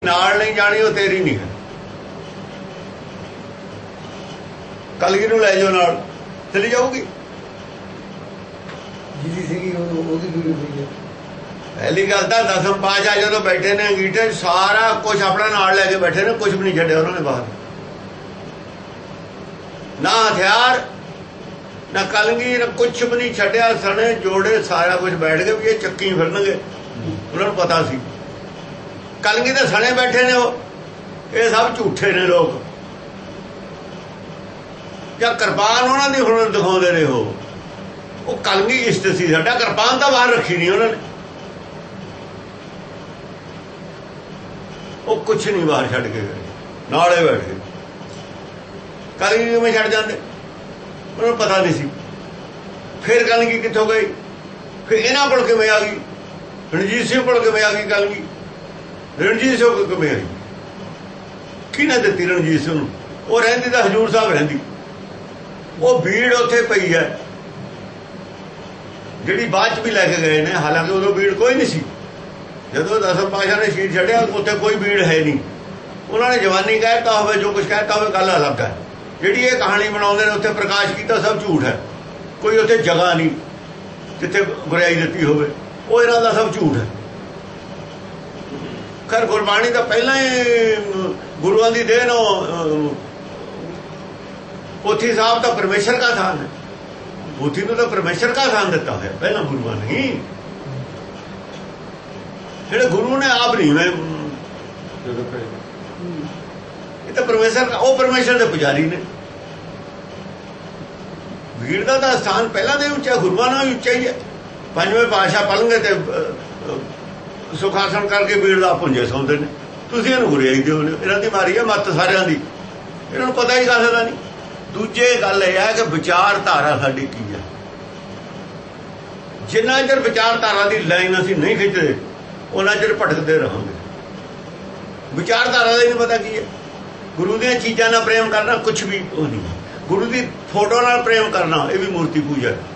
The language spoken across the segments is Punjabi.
नाल नहीं जानी वो तेरी नहीं है। कलगी नूं लै जाओ नाल चली जाऊगी। पहली गल तो दसम पातशाह जो बैठे ने अंगीठे सारा कुछ अपना नाल लैके बैठे ने, कुछ भी नहीं छड्डिया उन्होंने बाहर, ना हथियार ना कलगी ना कुछ भी नहीं छड्डिया। सने जोड़े सारा कुछ बैठ गए भी ये चक्की फिरनगे, उन्होंने पता सी। कलगी तो सने बैठे ने, ये सब झूठे ने लोग। क्या कृपान उन्होंने हुनर दिखाते रहे हो, वो कलगी इष्ट सी साडा, कृपान तो बाहर रखी नहीं उन्होंने, वो कुछ नहीं बाहर छड़ के गए, नाले बैठ गए। कलगी किवें छड़ जाते, उन्होंने पता नहीं सी। फिर कलगी कित्थों गई, फिर इन्हां कोल किवें आ गई, रणजीत सिंह कोल किवें आ गई कलगी, रणजीत सिंह कोल किवें आई, किहने दित्ती रणजीत सिंह नूं? वो रहिंदी तां हजूर साहब रहिंदी, वो भीड़ उत्थे पई है जिहड़ी बाद च भी लैके गए ने। हालांकि उदों भीड़ कोई नहीं सी, जदों दसम पातशाह ने शहीद छड्डिया उत्थे कोई भीड़ है नहीं। उन्होंने जवानी कहता होवे, जो कुछ कहता होवे, गल अलग है। जिहड़ी ये कहानी बनाउंदे ने उत्थे प्रकाश कीता सब झूठ है, कोई उत्थे जगह नहीं जिथे गुरियाई दित्ती होवे, वो इन्हां दा सब झूठ है। खैर गुरबाणी तो पहला ही गुरुआं दी देन, पोथी साहब तो परमेश्वर का स्थान है, पोथी को तो परमेश्वर का स्थान दिता है पहला गुरुआं ने ही। जेड़े गुरु ने आप नहीं, मैं ये तो परमेश्वर का, वो परमेश्वर के पुजारी ने। भीड़ का तो स्थान पहला तो उच्चा, गुरुआं नाल भी उच्चा ही है। पंजवें पातशाह पलंगे ते सुखासन करके भीड़ का पुंजे सौंदे ने, तुसीं इहनूं गुरियाई दिओ ने। इन्हां दी मारी है मत सारिआं दी, इन्हां नूं पता ही कासे दा नहीं। दूजे गल यह है कि विचारधारा साडी की है। जिन्ना चਿਰ विचारधारा की लाइन असीं नहीं खिंचदे उन्ना चਿਰ भटकते रहांगे। विचारधारा का ही नहीं पता की है। गुरु दी चीज़ां नाल प्रेम करना कुछ भी वो नहीं है। गुरु की फोटो नाल प्रेम करना ये भी मूर्ति पूजा है।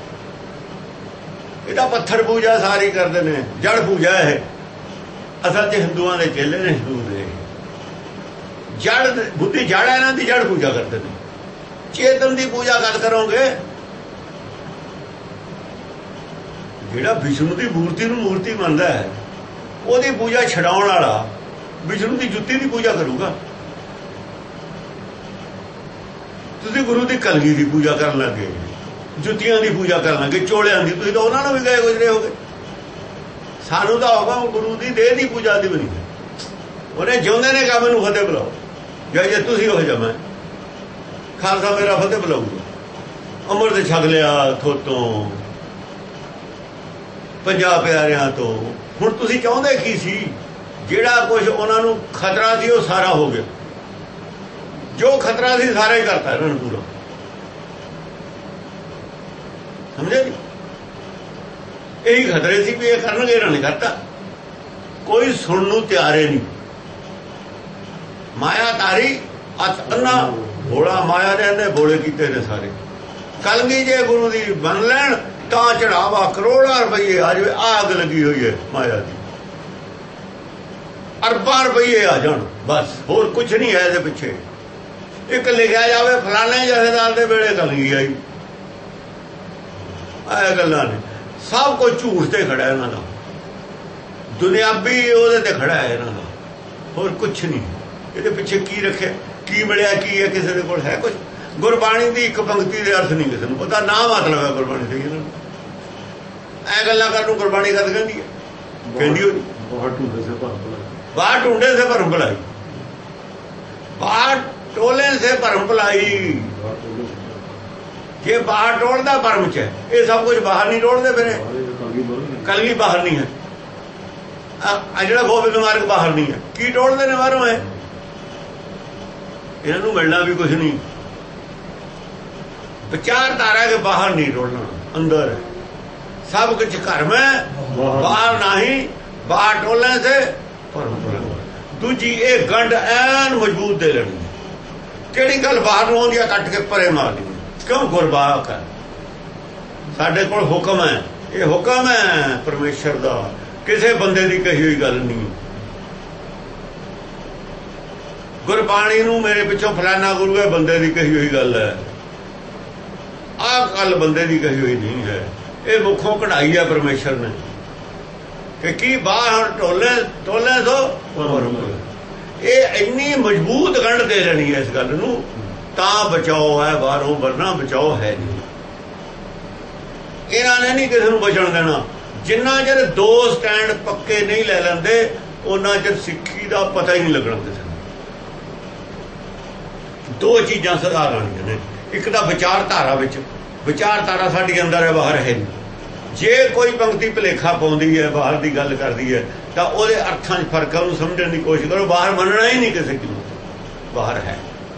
ये पत्थर पूजा सारी करते हैं, जड़ पूजा है। असल च हिंदुओं के चेले ने, हिंदू ने जड़ बुद्धि जड़ है, इन्हां दी जड़ पूजा करते हैं। चेतन की पूजा कद करोगे? जिहड़ा विष्णु की मूर्ति नूं मूर्ति मनदा है, ਉਹਦੀ पूजा छड़ाउण वाला विष्णु की जुत्ती की पूजा करूगा। तुसीं गुरु की कलगी की पूजा करन लगे, जुत्तियां की पूजा कर लगे, चोलियां की। तुसीं तो उन्हां नाल भी गए गुजरे होगे। सानू तो होगा गुरु की देह की पूजा की भी नहीं। उन्हें जिउंदे ने कहा मैनूं फतेह बुलाओ, या जे तुसीं हो जा मैं खालसा मेरा फतेह बुलाऊगा। अमृत छक लिया थोतों, 50 प्यारियां तो। हुण तुसीं चाहुंदे की सी? जिहड़ा कुछ उन्हां नूं खतरा सी वो सारा हो गया। जो खतरा सी सारा ही करता इन्हां नूं पूरा। समझे जी? यही खतरे सी भी ये करनगे, इन्हां ने करता। कोई सुणन नूं तैयार ही नहीं। माया तारी अत अन्ना भोला, माया ने इन्हें भोले कीते ने सारे। कलगी जे गुरु दी बन लैण तां चढ़ावा करोड़ां रुपये आ जाए। आग लगी हुई है माया की, अरबां रुपये आ जाण बस, होर कुछ नहीं है। इहदे पिछे एक लिखिया जाए फलाने जथेदार दे वेले कलगी आई, आह गल्लां ने। सब कुछ झूठ ते खड़ा है इन्हां दा, दुनियावी ओहदे ते खड़ा है इन्हां दा, होर कुछ नहीं। इहदे पिछे की रखे, की मिलिया, की है, किसी दे कोल है कुछ? गुरबाणी की एक पंक्ति के अर्थ नहीं किसी को पता, ना मतलब है गुरबाणी से। इन्होंने ऐ गल्लां करनूं गुरबाणी कद कहंदी है? कहंदी होनी बाहर ढूंढे से भरम भलाई, बाहर टोले से भरम भलाई। ये बाहर टोलदा भरम च है, ये सब कुछ बाहर नहीं टोलते फिर। कलगी बाहर नहीं है, जिहड़ा गोबिंद मार्ग बाहर नहीं है। की टोलते ने बाहरों है? इन्हों मिलना भी कुछ नहीं। विचारधारा के बाहर नहीं टोलना, अंदर है सब कुछ। घर में बाहर नहीं, बाहर टोलने से दूजी ये गंढ ऐन मजबूत दे लेनी। किहड़ी गल बाहर नूं आउंदी कट के परे मारनी। क्यों? गुरबाख है साडे कोल, हुक्म है। ये हुक्म है परमेश्वर का, किसी बंदे की कही हुई गल नहीं। ਗੁਰਬਾਣੀ ਨੂੰ ਮੇਰੇ ਪਿੱਛੋਂ ਫਲਾਨਾ ਗੁਰੂ ਹੈ ਬੰਦੇ ਦੀ ਕਹੀ ਹੋਈ ਗੱਲ ਹੈ, ਆਹ ਗੱਲ ਬੰਦੇ ਦੀ ਕਹੀ ਹੋਈ ਨਹੀਂ ਹੈ। ਇਹ ਮੁੱਖੋਂ ਕਢਾਈ ਹੈ ਪਰਮੇਸ਼ਰ ਨੇ ਕਿ ਕੀ ਬਾਹਰ ਟੋਲੇ ਟੋਲੇ ਤੋਂ ਇਹ ਇੰਨੀ ਮਜ਼ਬੂਤ ਗੰਢ ਦੇ ਲੈਣੀ ਹੈ ਇਸ ਗੱਲ ਨੂੰ, ਤਾਂ ਬਚਾਓ ਹੈ, ਬਾਹਰੋਂ ਵਰਨਾ ਬਚਾਓ ਹੈ ਨਹੀਂ। ਇਹਨਾਂ ਨੇ ਨਹੀਂ ਕਿਸੇ ਨੂੰ ਬਚਣ ਦੇਣਾ। ਜਿੰਨਾ ਚਿਰ ਦੋ ਸਟੈਂਡ ਪੱਕੇ ਨਹੀਂ ਲੈ ਲੈਂਦੇ ਉਹਨਾਂ ਚਿਰ ਸਿੱਖੀ ਦਾ ਪਤਾ ਹੀ ਨਹੀਂ ਲੱਗਣਾ ਕਿਸੇ ਨੂੰ। ਦੋ ਚੀਜ਼ਾਂ ਸੁਧਾਰ ਆਉਣੀਆਂ ਨੇ, ਇੱਕ ਤਾਂ ਵਿਚਾਰਧਾਰਾ ਵਿੱਚ, ਵਿਚਾਰਧਾਰਾ ਸਾਡੀ ਅੰਦਰ ਹੈ ਬਾਹਰ ਹੈ ਨਹੀਂ। ਜੇ ਕੋਈ ਪੰਕਤੀ ਭੁਲੇਖਾ ਪਾਉਂਦੀ ਹੈ, ਬਾਹਰ ਦੀ ਗੱਲ ਕਰਦੀ ਹੈ, ਤਾਂ ਉਹਦੇ ਅਰਥਾਂ 'ਚ ਫਰਕਾਂ ਨੂੰ ਸਮਝਣ ਦੀ ਕੋਸ਼ਿਸ਼ ਕਰੋ। ਬਾਹਰ ਮੰਨਣਾ ਹੀ ਨਹੀਂ ਕਿਸੇ ਨੂੰ ਬਾਹਰ ਹੈ,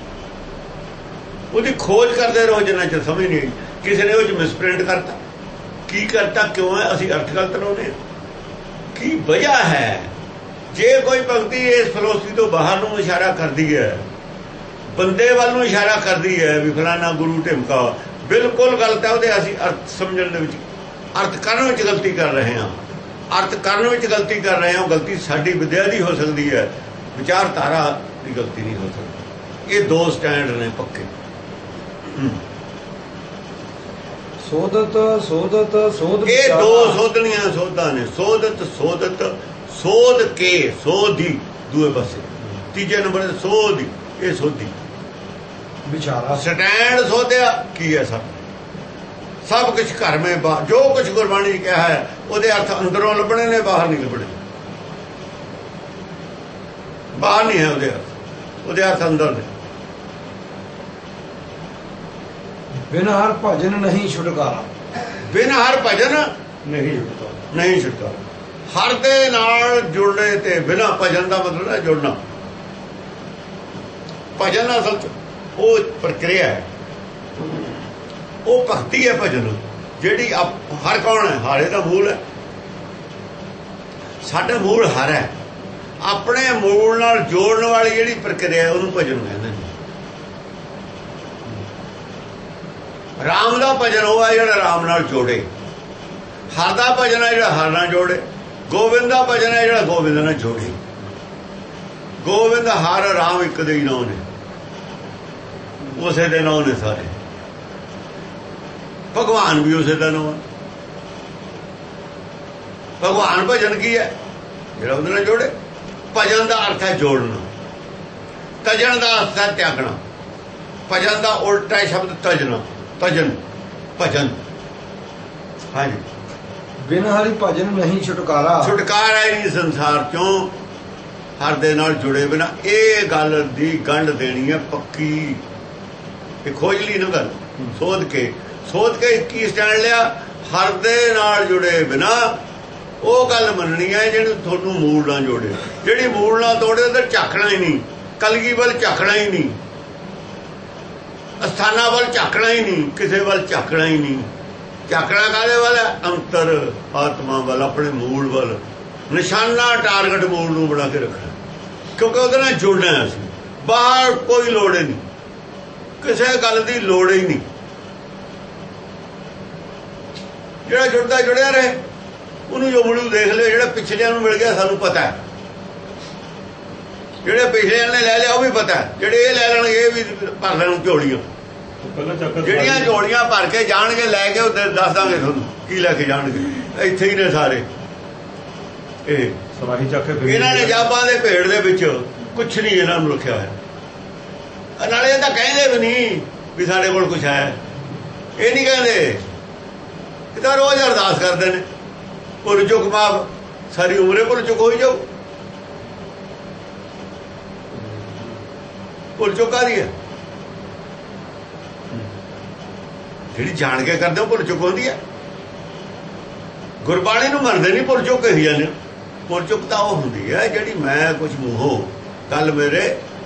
ਉਹਦੀ ਖੋਜ ਕਰਦੇ ਰਹੋ ਜਿੰਨਾ ਚਿਰ ਸਮਝ ਨਹੀਂ ਆਈ। ਕਿਸੇ ਨੇ ਉਹ 'ਚ ਮਿਸਪ੍ਰਿੰਟ ਕਰਤਾ, ਕੀ ਕਰਤਾ, ਕਿਉਂ ਹੈ, ਅਸੀਂ ਅਰਥ ਗਲਤ ਲਾਉਂਦੇ, ਕੀ ਵਜ੍ਹਾ ਹੈ। ਜੇ ਕੋਈ ਪੰਕਤੀ ਇਸ ਫਿਲਾਸਫੀ ਤੋਂ ਬਾਹਰ ਨੂੰ ਇਸ਼ਾਰਾ ਕਰਦੀ ਹੈ, ਬੰਦੇ ਵੱਲ ਨੂੰ ਇਸ਼ਾਰਾ ਕਰਦੀ ਹੈ ਵੀ ਫਲਾਨਾ ਗੁਰੂ ਢਿਮਕਾ, ਬਿਲਕੁਲ ਗਲਤ ਹੈ। ਉਹਦੇ ਅਸੀਂ ਅਰਥ ਸਮਝਣ ਦੇ ਵਿੱਚ, ਅਰਥ ਕਰਨ ਵਿੱਚ ਗਲਤੀ ਕਰ ਰਹੇ ਹਾਂ, ਅਰਥ ਕਰਨ ਵਿੱਚ ਗਲਤੀ ਕਰ ਰਹੇ ਹਾਂ। ਗਲਤੀ ਸਾਡੀ ਵਿਦਿਆ ਦੀ ਹੋ ਸਕਦੀ ਹੈ, ਵਿਚਾਰਧਾਰਾ ਦੀ ਗਲਤੀ ਨਹੀਂ ਹੋ ਸਕਦੀ। ਇਹ ਦੋ ਸਟੈਂਡ ਨੇ ਪੱਕੇ। ਸੋਧਤ ਸੋਧਤ ਸੋਧ, ਇਹ ਦੋ ਸੋਧਣੀਆਂ ਸੋਧਾਂ ਨੇ। ਸੋਧਤ ਸੋਧਤ, ਸੋਧ ਕੇ, ਸੋਧੀ ਦੂਏ ਪਾਸੇ, ਤੀਜੇ ਨੰਬਰ ਤੇ ਸੋਧੀ, ਇਹ ਸੋਧੀ ਵਿਚਾਰਾ ਸਟੈਂਡ ਸੋਧਿਆ ਕੀ ਹੈ। ਸਭ ਕੁਛ ਘਰ ਮੇ ਜੋ ਕੁਛ ਗੁਰਬਾਣੀ ਨੇ ਕਿਹਾ ਹੈ ਉਹਦੇ ਅਰਥ ਅੰਦਰੋਂ ਲੱਭਣੇ ਨੇ, ਬਾਹਰ ਨਹੀਂ ਲੱਭਣੇ। ਬਾਹਰ ਨਹੀਂ ਹੈ ਉਹਦੇ ਅਰਥ, ਉਹਦੇ ਅਰਥ ਅੰਦਰ ਨੇ। ਬਿਨ ਹਰ ਭਜਨ ਨਹੀਂ ਛੁਟਕਾਰਾ, ਬਿਨ ਹਰ ਭਜਨ ਨਹੀਂ ਛੁਟਕਾਰਾ। ਹਰ ਦੇ ਨਾਲ ਜੁੜਨੇ ਤੇ ਬਿਨਾਂ ਭਜਨ ਦਾ ਮਤਲਬ ਹੈ ਜੁੜਨਾ। ਭਜਨ ਅਸਲ ਚ ਉਹ ਪ੍ਰਕਿਰਿਆ ਹੈ, ਉਹ ਭਗਤੀ ਹੈ। ਭਜਨ ਜਿਹੜੀ ਹਰ ਕੌਣ ਹੈ, ਹਾਰੇ ਦਾ ਮੂਲ ਹੈ। ਸਾਡਾ ਮੂਲ ਹਰ ਹੈ। ਆਪਣੇ ਮੂਲ ਨਾਲ ਜੋੜਨ ਵਾਲੀ ਜਿਹੜੀ ਪ੍ਰਕਿਰਿਆ ਉਹਨੂੰ ਭਜਨ ਕਹਿੰਦੇ ਨੇ। ਰਾਮ ਦਾ ਭਜਨ ਉਹ ਹੈ ਜਿਹੜਾ ਰਾਮ ਨਾਲ ਜੋੜੇ। ਹਰ ਦਾ ਭਜਨ ਹੈ ਜਿਹੜਾ ਹਰ ਨਾਲ ਜੋੜੇ। ਗੋਬਿੰਦ ਦਾ ਭਜਨ ਹੈ ਜਿਹੜਾ ਗੋਬਿੰਦ ਨਾਲ ਜੋੜੇ। ਗੋਬਿੰਦ ਹਰ ਰਾਮ ਇੱਕ ਦੇ ਹੀ ਨਾਂ ਨੇ, ਉਸੇ ਦੇ ਨਾਂ ਨੇ ਸਾਰੇ। ਭਗਵਾਨ ਵੀ ਉਸੇ ਦਾ ਨਾਂ ਹੈ। ਭਗਵਾਨ ਭਜਨ ਕੀ ਹੈ, ਜਿਹੜਾ ਉਹਦੇ ਨਾਲ ਜੋੜੇ। ਭਜਨ ਦਾ ਅਰਥ ਹੈ ਜੋੜਨਾ। ਤਜਣ ਦਾ ਅਰਥ ਹੈ ਤਿਆਗਣਾ। ਭਜਨ ਦਾ ਉਲਟਾ ਹੈ ਸ਼ਬਦ ਤਜਣਾ, ਭਜਨ ਭਜਨ। ਹਾਂਜੀ, ਬਿਨ ਹਰੀ ਭਜਨ ਨਹੀਂ ਛੁਟਕਾਰਾ। ਛੁਟਕਾਰਾ ਹੀ ਨਹੀਂ ਸੰਸਾਰ ਚੋਂ ਹਰ ਦੇ ਨਾਲ ਜੁੜੇ ਬਿਨਾਂ। ਇਹ ਗੱਲ ਦੀ ਗੰਢ ਦੇਣੀ ਹੈ ਪੱਕੀ। ਇਹ ਖੋਜ ਲਈ ਨਾ ਗੱਲ, ਸੋਧ ਕੇ ਕੀ ਸਟੈਂਡ ਲਿਆ। ਹਰ ਦੇ ਨਾਲ ਜੁੜੇ ਬਿਨਾਂ ਉਹ ਗੱਲ ਮੰਨਣੀ ਹੈ ਜਿਹਨੂੰ ਤੁਹਾਨੂੰ ਮੂਲ ਨਾਲ ਜੋੜੇ। ਜਿਹੜੀ ਮੂਲ ਨਾਲ ਤੋੜੇ ਤਾਂ ਝਾਕਣਾ ਹੀ ਨਹੀਂ, ਕਲਗੀ ਵੱਲ ਝਾਕਣਾ ਹੀ ਨਹੀਂ, ਅਸਥਾਨਾਂ ਵੱਲ ਝਾਕਣਾ ਹੀ ਨਹੀਂ, ਕਿਸੇ ਵੱਲ ਝਾਕਣਾ ਹੀ ਨਹੀਂ। ਝਾਕਣਾ ਕਾਹਦੇ ਵੱਲ ਹੈ, ਅੰਤਰ ਆਤਮਾ ਵੱਲ, ਆਪਣੇ ਮੂਲ ਵੱਲ। ਨਿਸ਼ਾਨਾ ਟਾਰਗੇਟ ਮੂਲ ਨੂੰ ਬਣਾ ਕੇ ਰੱਖਣਾ, ਕਿਉਂਕਿ ਉਹਦੇ ਨਾਲ ਜੁੜਨਾ। ਅਸੀਂ ਬਾਹਰ ਕੋਈ ਲੋੜ ਹੀ ਨਹੀਂ, ਕਿਸੇ ਗੱਲ ਦੀ ਲੋੜ ਹੀ ਨਹੀਂ। ਜਿਹੜਾ ਜੁੜਦਾ ਜੁੜਿਆ ਰਹੇ, ਉਹਨੂੰ ਜੋ ਮਿਲੂ ਦੇਖ ਲਿਓ। ਜਿਹੜਾ ਪਿਛਲਿਆਂ ਨੂੰ ਮਿਲ ਗਿਆ ਸਾਨੂੰ ਪਤਾ ਹੈ, ਜਿਹੜੇ ਪਿਛਲਿਆਂ ਨੇ ਲੈ ਲਿਆ ਉਹ ਵੀ ਪਤਾ ਹੈ। ਜਿਹੜੇ ਇਹ ਲੈ ਲੈਣਗੇ ਇਹ ਵੀ ਭਰ ਲੈਣ ਝੋਲੀਆਂ। ਜਿਹੜੀਆਂ ਝੋਲੀਆਂ ਭਰ ਕੇ ਜਾਣਗੇ ਲੈ ਕੇ ਉਹ ਦੱਸ ਦਾਂਗੇ ਤੁਹਾਨੂੰ ਕੀ ਲੈ ਕੇ ਜਾਣਗੇ। ਇੱਥੇ ਹੀ ਨੇ ਸਾਰੇ। ਇਹ ਸਵਾਹੀ ਚੱਕ ਕੇ ਇਹਨਾਂ ਨੇ ਜਾਬਾਂ ਦੇ ਭੇੜ ਦੇ ਵਿੱਚ ਕੁਛ ਨਹੀਂ ਇਹਨਾਂ ਨੂੰ ਰੱਖਿਆ ਹੋਇਆ। ਨਾਲੇ ਇਹ ਤਾਂ ਕਹਿੰਦੇ ਵੀ ਨਹੀਂ ਵੀ ਸਾਡੇ ਕੋਲ ਕੁਛ ਹੈ, ਇਹ ਨਹੀਂ ਕਹਿੰਦੇ। ਇਹ ਤਾਂ ਰੋਜ਼ ਅਰਦਾਸ ਕਰਦੇ ਨੇ, ਭੁੱਲ ਚੁੱਕ ਮਾਫ, ਸਾਰੀ ਉਮਰੇ ਭੁੱਲ ਚੁੱਕ ਹੋਈ ਜਾਊ। ਭੁੱਲ ਚੁੱਕ ਕਾਹਦੀ ਹੈ, ਜਿਹੜੀ ਜਾਣ ਕੇ ਕਰਦੇ ਹੋ ਭੁੱਲ ਚੁੱਕ ਹੁੰਦੀ ਹੈ। ਗੁਰਬਾਣੀ ਨੂੰ ਮੰਨਦੇ ਨਹੀਂ, ਭੁੱਲ ਚੁੱਕ ਕਹੀ ਜਾਂਦੇ। ਭੁੱਲ ਚੁੱਕ ਤਾਂ ਉਹ ਹੁੰਦੀ ਹੈ ਜਿਹੜੀ ਮੈਂ ਕੁਛ ਮੂੰਹੋਂ ਕੱਲ ਮੇਰੇ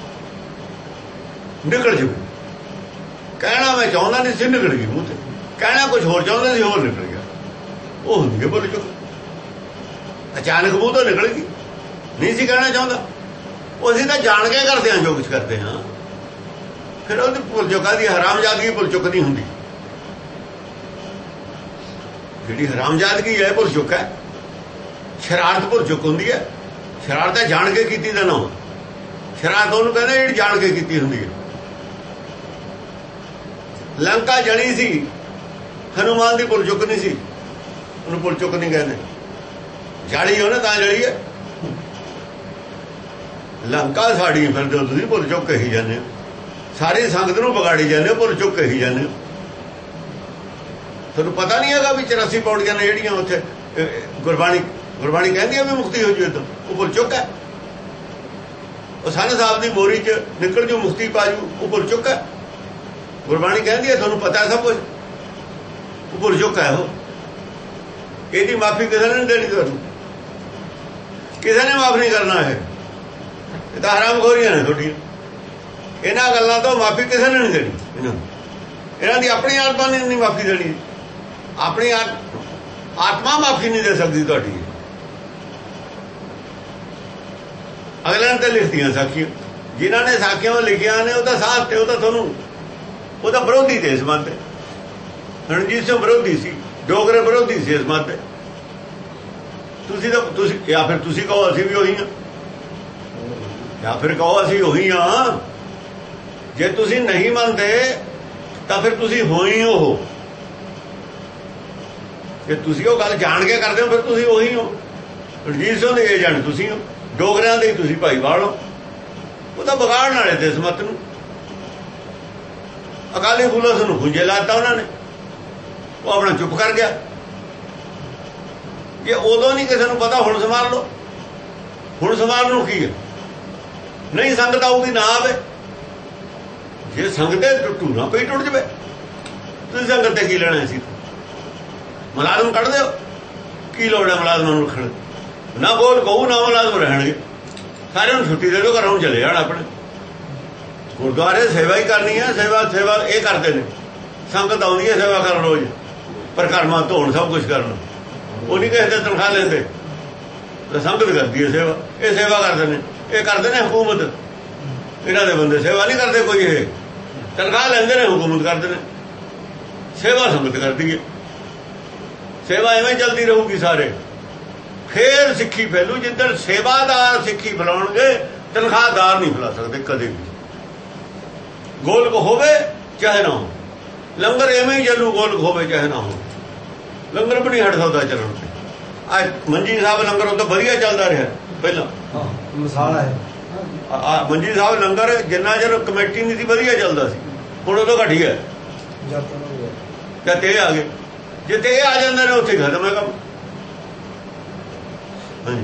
ਨਿਕਲ ਜਾਵੇ। ਕਹਿਣਾ ਮੈਂ ਚਾਹੁੰਦਾ ਨਹੀਂ ਸੀ, ਨਿਕਲ ਗਈ ਮੂੰਹ ਤੇ। ਕਹਿਣਾ ਕੁਛ ਹੋਰ ਚਾਹੁੰਦਾ ਸੀ, ਹੋਰ ਨਿਕਲ ਗਿਆ। ਉਹ ਹੁੰਦੀ ਹੈ ਭੁੱਲ ਚੁੱਕ। ਅਚਾਨਕ ਮੂੰਹ ਤੋਂ ਨਿਕਲ ਗਈ, ਨਹੀਂ ਸੀ ਕਹਿਣਾ ਚਾਹੁੰਦਾ। ਉਹ ਅਸੀਂ ਤਾਂ ਜਾਣ ਕੇ ਕਰਦੇ ਹਾਂ ਜੋ ਕੁਛ ਕਰਦੇ ਹਾਂ। ਫਿਰ ਉਹਦੀ ਭੁੱਲ ਚੁੱਕ ਦੀ ਹਰਾਮਜ਼ਾਦਗੀ ਭੁੱਲ ਚੁੱਕ ਨਹੀਂ ਹੁੰਦੀ। ਜਿਹੜੀ ਹਰਾਮਜ਼ਾਦਗੀ ਹੈ ਭੁੱਲ ਚੁੱਕ ਹੈ। ਸ਼ਰਾਰਤ ਭੁੱਲ ਚੁੱਕ ਹੁੰਦੀ ਹੈ। ਸ਼ਰਾਰਤ ਜਾਣ ਕੇ ਕੀਤੀ ਦਾ ਨਾ, ਸ਼ਰਾਰਤ ਉਹਨੂੰ ਕਹਿੰਦੇ ਜਿਹੜੀ ਜਾਣ ਕੇ ਕੀਤੀ ਹੁੰਦੀ ਹੈ। ਲੰਕਾ ਜਲੀ ਸੀ, ਹਨੂਮਾਨ ਦੀ ਭੁੱਲ ਚੁੱਕ ਨਹੀਂ ਸੀ, ਉਹਨੂੰ ਭੁੱਲ ਚੁੱਕ ਨਹੀਂ ਕਹਿੰਦੇ। ਜਾਲੀ ਉਹਨੇ ਤਾਂ ਜਲੀ ਹੈ। ਲੰਕਾ ਸਾੜੀ ਫਿਰ ਤੁਸੀਂ ਭੁੱਲ ਚੁੱਕ ਕਹੀ ਜਾਂਦੇ ਹੋ, ਸਾਰੀ ਸੰਗਤ ਨੂੰ ਵਿਗਾੜੀ ਜਾਂਦੇ ਹੋ, ਭੁੱਲ ਚੁੱਕ ਕਹੀ ਜਾਂਦੇ ਹੋ। ਤੁਹਾਨੂੰ ਪਤਾ ਨਹੀਂ ਹੈਗਾ ਵੀ 84 ਪੌੜੀਆਂ ਨੇ ਜਿਹੜੀਆਂ ਉੱਥੇ ਗੁਰਬਾਣੀ ਕਹਿੰਦੀ ਹੈ ਵੀ ਮੁਕਤੀ ਹੋ ਜਾਵੇ, ਤਾਂ ਉਹ ਭੁੱਲ ਚੁੱਕ ਹੈ। ਉਹ ਸੰਨ ਸਾਹਿਬ ਦੀ ਮੋਰੀ 'ਚ ਨਿਕਲ ਜੂ ਮੁਕਤੀ ਪਾ ਜੂ, ਉਹ ਭੁੱਲ ਚੁੱਕ ਹੈ। ਗੁਰਬਾਣੀ ਕਹਿੰਦੀ ਹੈ, ਤੁਹਾਨੂੰ ਪਤਾ ਸਭ ਕੁਝ, ਉਹ ਭੁੱਲ ਚੁੱਕ ਹੈ। ਉਹ ਇਹਦੀ ਮਾਫੀ ਕਿਸੇ ਨੇ ਨਹੀਂ ਦੇਣੀ, ਤੁਹਾਨੂੰ ਕਿਸੇ ਨੇ ਮਾਫ ਨਹੀਂ ਕਰਨਾ ਹੈ। ਇਹ ਤਾਂ ਹਰਾਮਖੋਰੀਆਂ ਨੇ ਤੁਹਾਡੀਆਂ। ਇਹਨਾਂ ਗੱਲਾਂ ਤੋਂ ਮਾਫੀ ਕਿਸੇ ਨੇ ਨਹੀਂ ਦੇਣੀ। ਇਹਨਾਂ ਦੀ ਆਪਣੀ ਆਤਮਾ ਨੇ ਨਹੀਂ ਮਾਫੀ ਦੇਣੀ, ਆਪਣੀ ਆਤਮਾ ਮਾਫੀ ਨਹੀਂ ਦੇ ਸਕਦੀ ਤੁਹਾਡੀ। ਅਗਲੇ ਨੇ ਤਾਂ ਲਿਖਤੀਆਂ ਸਾਖੀਆਂ, ਜਿਨ੍ਹਾਂ ਨੇ ਸਾਖੀਆਂ ਲਿਖੀਆਂ ਨੇ ਉਹ ਤਾਂ ਸਾਥ ਤੇ, ਉਹ ਤਾਂ ਤੁਹਾਨੂੰ ਉਹ ਤਾਂ ਵਿਰੋਧੀ ਤੇ ਇਸ ਮਤ ਤੇ। ਰਣਜੀਤ ਸਿੰਘ ਵਿਰੋਧੀ ਸੀ, ਡੋਗਰੇ ਵਿਰੋਧੀ ਸੀ ਇਸ ਮਤ ਤੇ। ਤੁਸੀਂ ਜਾਂ ਫਿਰ ਤੁਸੀਂ ਕਹੋ ਅਸੀਂ ਵੀ ਉਹੀ ਹਾਂ, ਜਾਂ ਫਿਰ ਕਹੋ ਅਸੀਂ ਉਹੀ ਹਾਂ। ਜੇ ਤੁਸੀਂ ਨਹੀਂ ਮੰਨਦੇ ਤਾਂ ਫਿਰ ਤੁਸੀਂ ਹੋ ਹੀ ਉਹ। ਜੇ ਤੁਸੀਂ ਉਹ ਗੱਲ ਜਾਣ ਕੇ ਕਰਦੇ ਹੋ ਫਿਰ ਤੁਸੀਂ ਉਹੀ ਹੋ। ਰਣਜੀਤ ਸਿੰਘ ਦੇ ਏਜੰਟ ਤੁਸੀਂ ਹੋ, ਡੋਗਰਿਆਂ ਦੇ ਤੁਸੀਂ ਭਾਈਵਾਲ ਹੋ। ਉਹ ਤਾਂ ਵਿਗਾੜਨ ਵਾਲੇ ਤੇ ਇਸ ਮਤ ਨੂੰ। ਅਕਾਲੀ ਪੁਲਿਸ ਨੂੰ ਖੁੰਝੇ ਲਾਤਾ ਉਹਨਾਂ ਨੇ, ਉਹ ਆਪਣਾ ਚੁੱਪ ਕਰ ਗਿਆ। ਜੇ ਉਦੋਂ ਨਹੀਂ ਕਿਸੇ ਨੂੰ ਪਤਾ, ਹੁਣ ਸੰਭਾਲ ਲਓ। ਹੁਣ ਸੰਭਾਲ ਨੂੰ ਕੀ ਹੈ? ਨਹੀਂ ਸੰਗਤ ਆਊਗੀ ਨਾ ਆਵੇ। ਜੇ ਸੰਗਤੇ ਟੁੱਟੂ ਨਾ ਪਈ ਟੁੱਟ ਜਵੇ, ਤੁਸੀਂ ਸੰਗਤ ਤੇ ਕੀ ਲੈਣਾ ਸੀ? ਮੁਲਾਜ਼ਮ ਕੱਢ ਦਿਓ, ਕੀ ਲੋੜ ਹੈ ਮੁਲਾਜ਼ਮਾਂ ਨੂੰ ਰੱਖਣ? ਨਾ ਬੋਲ ਕਹੂ ਨਾ ਮੁਲਾਜ਼ਮ ਰਹਿਣਗੇ, ਸਾਰਿਆਂ ਨੂੰ ਛੁੱਟੀ ਦੇ ਦਿਓ, ਘਰੋਂ ਨੂੰ ਚਲੇ ਜਾਣ ਆਪਣੇ। ਗੁਰਦੁਆਰੇ ਸੇਵਾ ਹੀ ਕਰਨੀ ਹੈ। ਸੇਵਾ ਇਹ ਕਰਦੇ ਨੇ, ਸੰਗਤ ਆਉਂਦੀ ਹੈ ਸੇਵਾ ਕਰਨ ਰੋਜ਼, ਪਰਿਕਰਮਾ ਧੋਣ ਸਭ ਕੁਛ ਕਰਨਾ। ਉਹ ਨਹੀਂ ਕਿਸੇ ਦੇ ਤਨਖਾਹ ਲੈਂਦੇ, ਸੰਗਤ ਕਰਦੀ ਹੈ ਸੇਵਾ। ਇਹ ਸੇਵਾ ਕਰਦੇ ਨੇ, ਇਹ ਕਰਦੇ ਨੇ ਹਕੂਮਤ। ਇਹਨਾਂ ਦੇ ਬੰਦੇ ਸੇਵਾ ਨਹੀਂ ਕਰਦੇ ਕੋਈ, ਇਹ ਤਨਖਾਹ ਲੈਂਦੇ ਨੇ, ਹਕੂਮਤ ਕਰਦੇ ਨੇ। ਸੇਵਾ ਸੰਗਤ ਕਰਦੀ ਹੈ। ਸੇਵਾ ਐਵੇਂ ਚੱਲਦੀ ਰਹੂਗੀ ਸਾਰੇ। ਫੇਰ ਸਿੱਖੀ ਫੈਲੂ। ਜਿੱਦਣ ਸੇਵਾਦਾਰ ਸਿੱਖੀ ਫੈਲਾਉਣਗੇ, ਤਨਖਾਹਦਾਰ ਨਹੀਂ ਫੈਲਾ ਸਕਦੇ ਕਦੇ ਵੀ। ਗੋਲਕ ਹੋਵੇ ਚਾਹੇ ਨਾ ਹੋ, ਲੰਗਰ ਐਵੇਂ ਹੀ ਚੱਲੂ, ਗੋਲਕ ਹੋਵੇ ਚਾਹੇ ਨਾ ਹੋ। ਲੰਗਰ ਵੀ ਨਹੀਂ ਹਟ ਸਕਦਾ ਚੱਲਣ ਤੇ। ਅੱਜ ਮੰਜੀ ਸਾਹਿਬ ਲੰਗਰ ਉਹ ਤਾਂ ਵਧੀਆ ਚੱਲਦਾ ਰਿਹਾ ਪਹਿਲਾਂ, ਮਿਸਾਲ ਹੈ। ਮੰਜੀ ਸਾਹਿਬ ਲੰਗਰ ਜਿੰਨਾ ਚਿਰ ਕਮੇਟੀ ਨਹੀਂ ਸੀ ਵਧੀਆ ਚੱਲਦਾ ਸੀ, ਹੁਣ ਉਦੋਂ ਘਟਿਆ ਜਦ ਇਹ ਆ ਗਏ। ਜਿੱਥੇ ਇਹ ਆ ਜਾਂਦੇ ਨੇ ਉੱਥੇ ਖਤਮ ਹੈ ਕੰਮ। ਹਾਂਜੀ,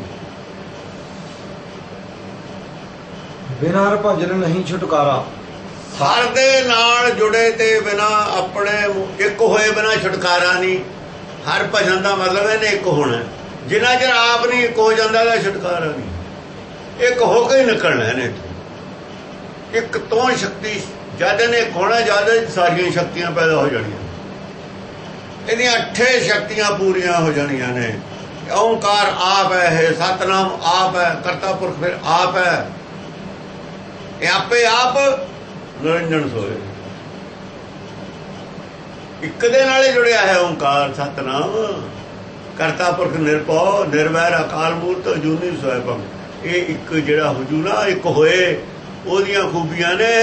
ਬਿਨਾਂ ਹਰ ਭਜਨ ਨਹੀਂ ਛੁਟਕਾਰਾ। ਹਰ ਦੇ ਨਾਲ ਜੁੜੇ ਤੇ ਬਿਨਾ ਆਪਣੇ ਇੱਕ ਹੋਏ ਬਿਨਾ ਛੁਟਕਾਰਾ ਨਹੀਂ। ਹਰ ਭਜਨ ਦਾ ਮਤਲਬ ਇਹਨੇ ਇੱਕ ਹੋਣਾ। ਜਿੰਨਾ ਚਿਰ ਆਪ ਨਹੀਂ ਇੱਕ ਹੋ ਜਾਂਦਾ ਤਾਂ ਛੁਟਕਾਰਾ ਨਹੀਂ। ਇੱਕ ਹੋ ਕੇ ਹੀ ਨਿਕਲਣਾ ਇਹਨੇ। ਇੱਕ ਤੋਂ ਸ਼ਕਤੀ ਜਦ ਇਹਨੇ ਇੱਕ ਹੋਣਾ, ਜਦ ਸਾਰੀਆਂ ਸ਼ਕਤੀਆਂ ਪੈਦਾ ਹੋ ਜਾਣੀਆਂ। ਇਹਦੀਆਂ 8 ਸ਼ਕਤੀਆਂ ਪੂਰੀਆਂ ਹੋ ਜਾਣੀਆਂ ਨੇ। ਓਂਕਾਰ ਆਪ ਹੈ, ਇਹ ਸਤਨਾਮ ਆਪ ਹੈ, ਕਰਤਾ ਪੁਰਖ ਫਿਰ ਆਪ ਹੈ। ਇਹ ਆਪੇ ਆਪ ਨਿਰੰਜਨ ਸੋਏ। ਇੱਕ ਦੇ ਨਾਲ ਹੀ ਜੁੜਿਆ ਹੈ ਓਂਕਾਰ ਸਤਨਾਮ। ਕਰਤਾ ਪੁਰਖ ਨਿਰਭਉ ਨਿਰਵੈਰ ਅਕਾਲ ਮੂਰਤ ਅਜੂਨੀ ਸੋਇ। ਇਹ ਇੱਕ ਜਿਹੜਾ ਹੁਜੂ ਨਾ, ਇੱਕ ਹੋਏ, ਉਹਦੀਆਂ ਖੂਬੀਆਂ ਨੇ।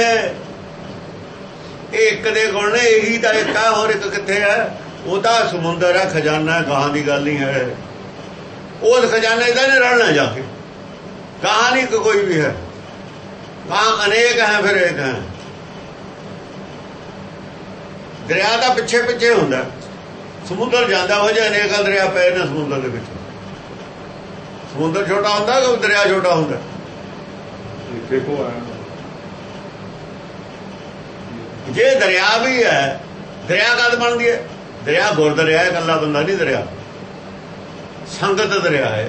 ਇਹ ਇੱਕ ਦੇ ਗੁਣ ਨੇ, ਇਹੀ ਤਾਂ ਇੱਕ ਹੈ। ਹੋਰ ਇੱਕ ਕਿੱਥੇ ਹੈ? ਉਹ ਤਾਂ ਸਮੁੰਦਰ ਹੈ, ਖਜ਼ਾਨਾ ਹੈ, ਗਾਹਾਂ ਦੀ ਗੱਲ ਨਹੀਂ ਹੈ। ਉਸ ਖਜ਼ਾਨੇ ਦਾ ਨਹੀਂ ਰਲਣਾ ਜਾ ਕੇ। ਗਾਹਾਂ ਨਹੀਂ ਕੋਈ ਵੀ ਹੈ, ਗਾਹਾਂ ਅਨੇਕ ਹੈ, ਫਿਰ ਇੱਕ ਹੈ। ਦਰਿਆ ਦਾ ਪਿੱਛੇ ਪਿੱਛੇ ਹੁੰਦਾ, ਸਮੁੰਦਰ ਜਾਂਦਾ ਹੋ ਜਾਏ। ਅਨੇਕਾਂ ਦਰਿਆ ਪਏ ਨੇ ਸਮੁੰਦਰ ਦੇ ਵਿੱਚ। ਸਮੁੰਦਰ ਛੋਟਾ ਹੁੰਦਾ ਕਿ ਦਰਿਆ ਛੋਟਾ ਹੁੰਦਾ? ਜੇ ਦਰਿਆ ਵੀ ਹੈ, ਦਰਿਆ ਕਦ ਬਣਦੀ ਹੈ? ਦਰਿਆ ਗੁਰਦਰਿਆ ਹੈ, ਇਕੱਲਾ ਬੰਦਾ ਨਹੀਂ ਦਰਿਆ। ਸੰਗਤ ਦਰਿਆ ਹੈ।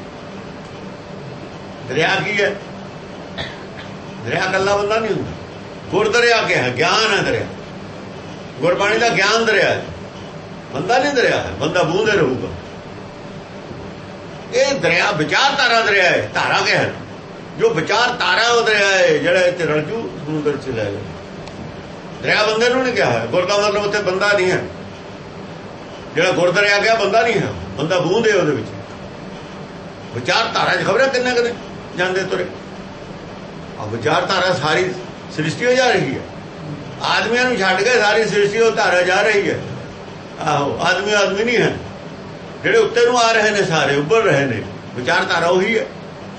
ਦਰਿਆ ਕੀ ਹੈ? ਦਰਿਆ ਇਕੱਲਾ ਬੰਦਾ ਨਹੀਂ ਹੁੰਦਾ। ਗੁਰਦਰਿਆ ਕੀ ਹੈ? ਗਿਆਨ ਹੈ ਦਰਿਆ। ਗੁਰਬਾਣੀ ਦਾ ਗਿਆਨ ਦਰਿਆ ਹੈ, ਬੰਦਾ ਨਹੀਂ ਦਰਿਆ ਹੈ। ਬੰਦਾ ਬੂੰਦੇ ਰਹੂਗਾ। ਇਹ ਦਰਿਆ ਵਿਚਾਰ ਧਾਰਾ ਦਰਿਆ ਹੈ। ਧਾਰਾ ਕਿਆ ਹੈ? ਜੋ ਵਿਚਾਰ ਧਾਰਾ ਉਹ ਦਰਿਆ ਹੈ ਜਿਹੜਾ ਇੱਥੇ ਰਲਜੂ ਸਮੁੰਦਰ ਚ ਲੈ ਜਾ। ਦਰਿਆ ਬੰਦੇ ਨੂੰ ਨਹੀਂ ਕਿਹਾ ਹੈ। ਗੁਰਦਾ ਮਤਲਬ ਉੱਥੇ ਬੰਦਾ ਨਹੀਂ ਹੈ। ਜਿਹੜਾ ਗੁਰਦਰਿਆ ਗਿਆ ਬੰਦਾ ਨਹੀਂ ਹੈ, ਬੰਦਾ ਬੂੰਦੇ ਉਹਦੇ ਵਿੱਚ। ਵਿਚਾਰ ਧਾਰਾ ਚ ਖਬਰ ਕਿੰਨੇ ਕਦੇ ਜਾਂਦੇ ਤੁਰੇ। ਵਿਚਾਰਧਾਰਾ ਸਾਰੀ ਸ੍ਰਿਸ਼ਟੀ ਹੋ ਜਾ ਰਹੀ ਹੈ। ਆਦਮੀਆਂ ਨੂੰ ਛੱਡ ਕੇ ਸਾਰੀ ਸ੍ਰਿਸ਼ਟੀ ਉਹ ਧਾਰਾ ਜਾ ਰਹੀ ਹੈ। ਆਹੋ, ਆਦਮੀ ਨਹੀਂ ਹੈ, ਜਿਹੜੇ ਉੱਤੇ ਨੂੰ ਆ ਰਹੇ ਨੇ ਸਾਰੇ ਉੱਭਰ ਰਹੇ ਨੇ, ਵਿਚਾਰਧਾਰਾ ਉਹੀ ਹੈ।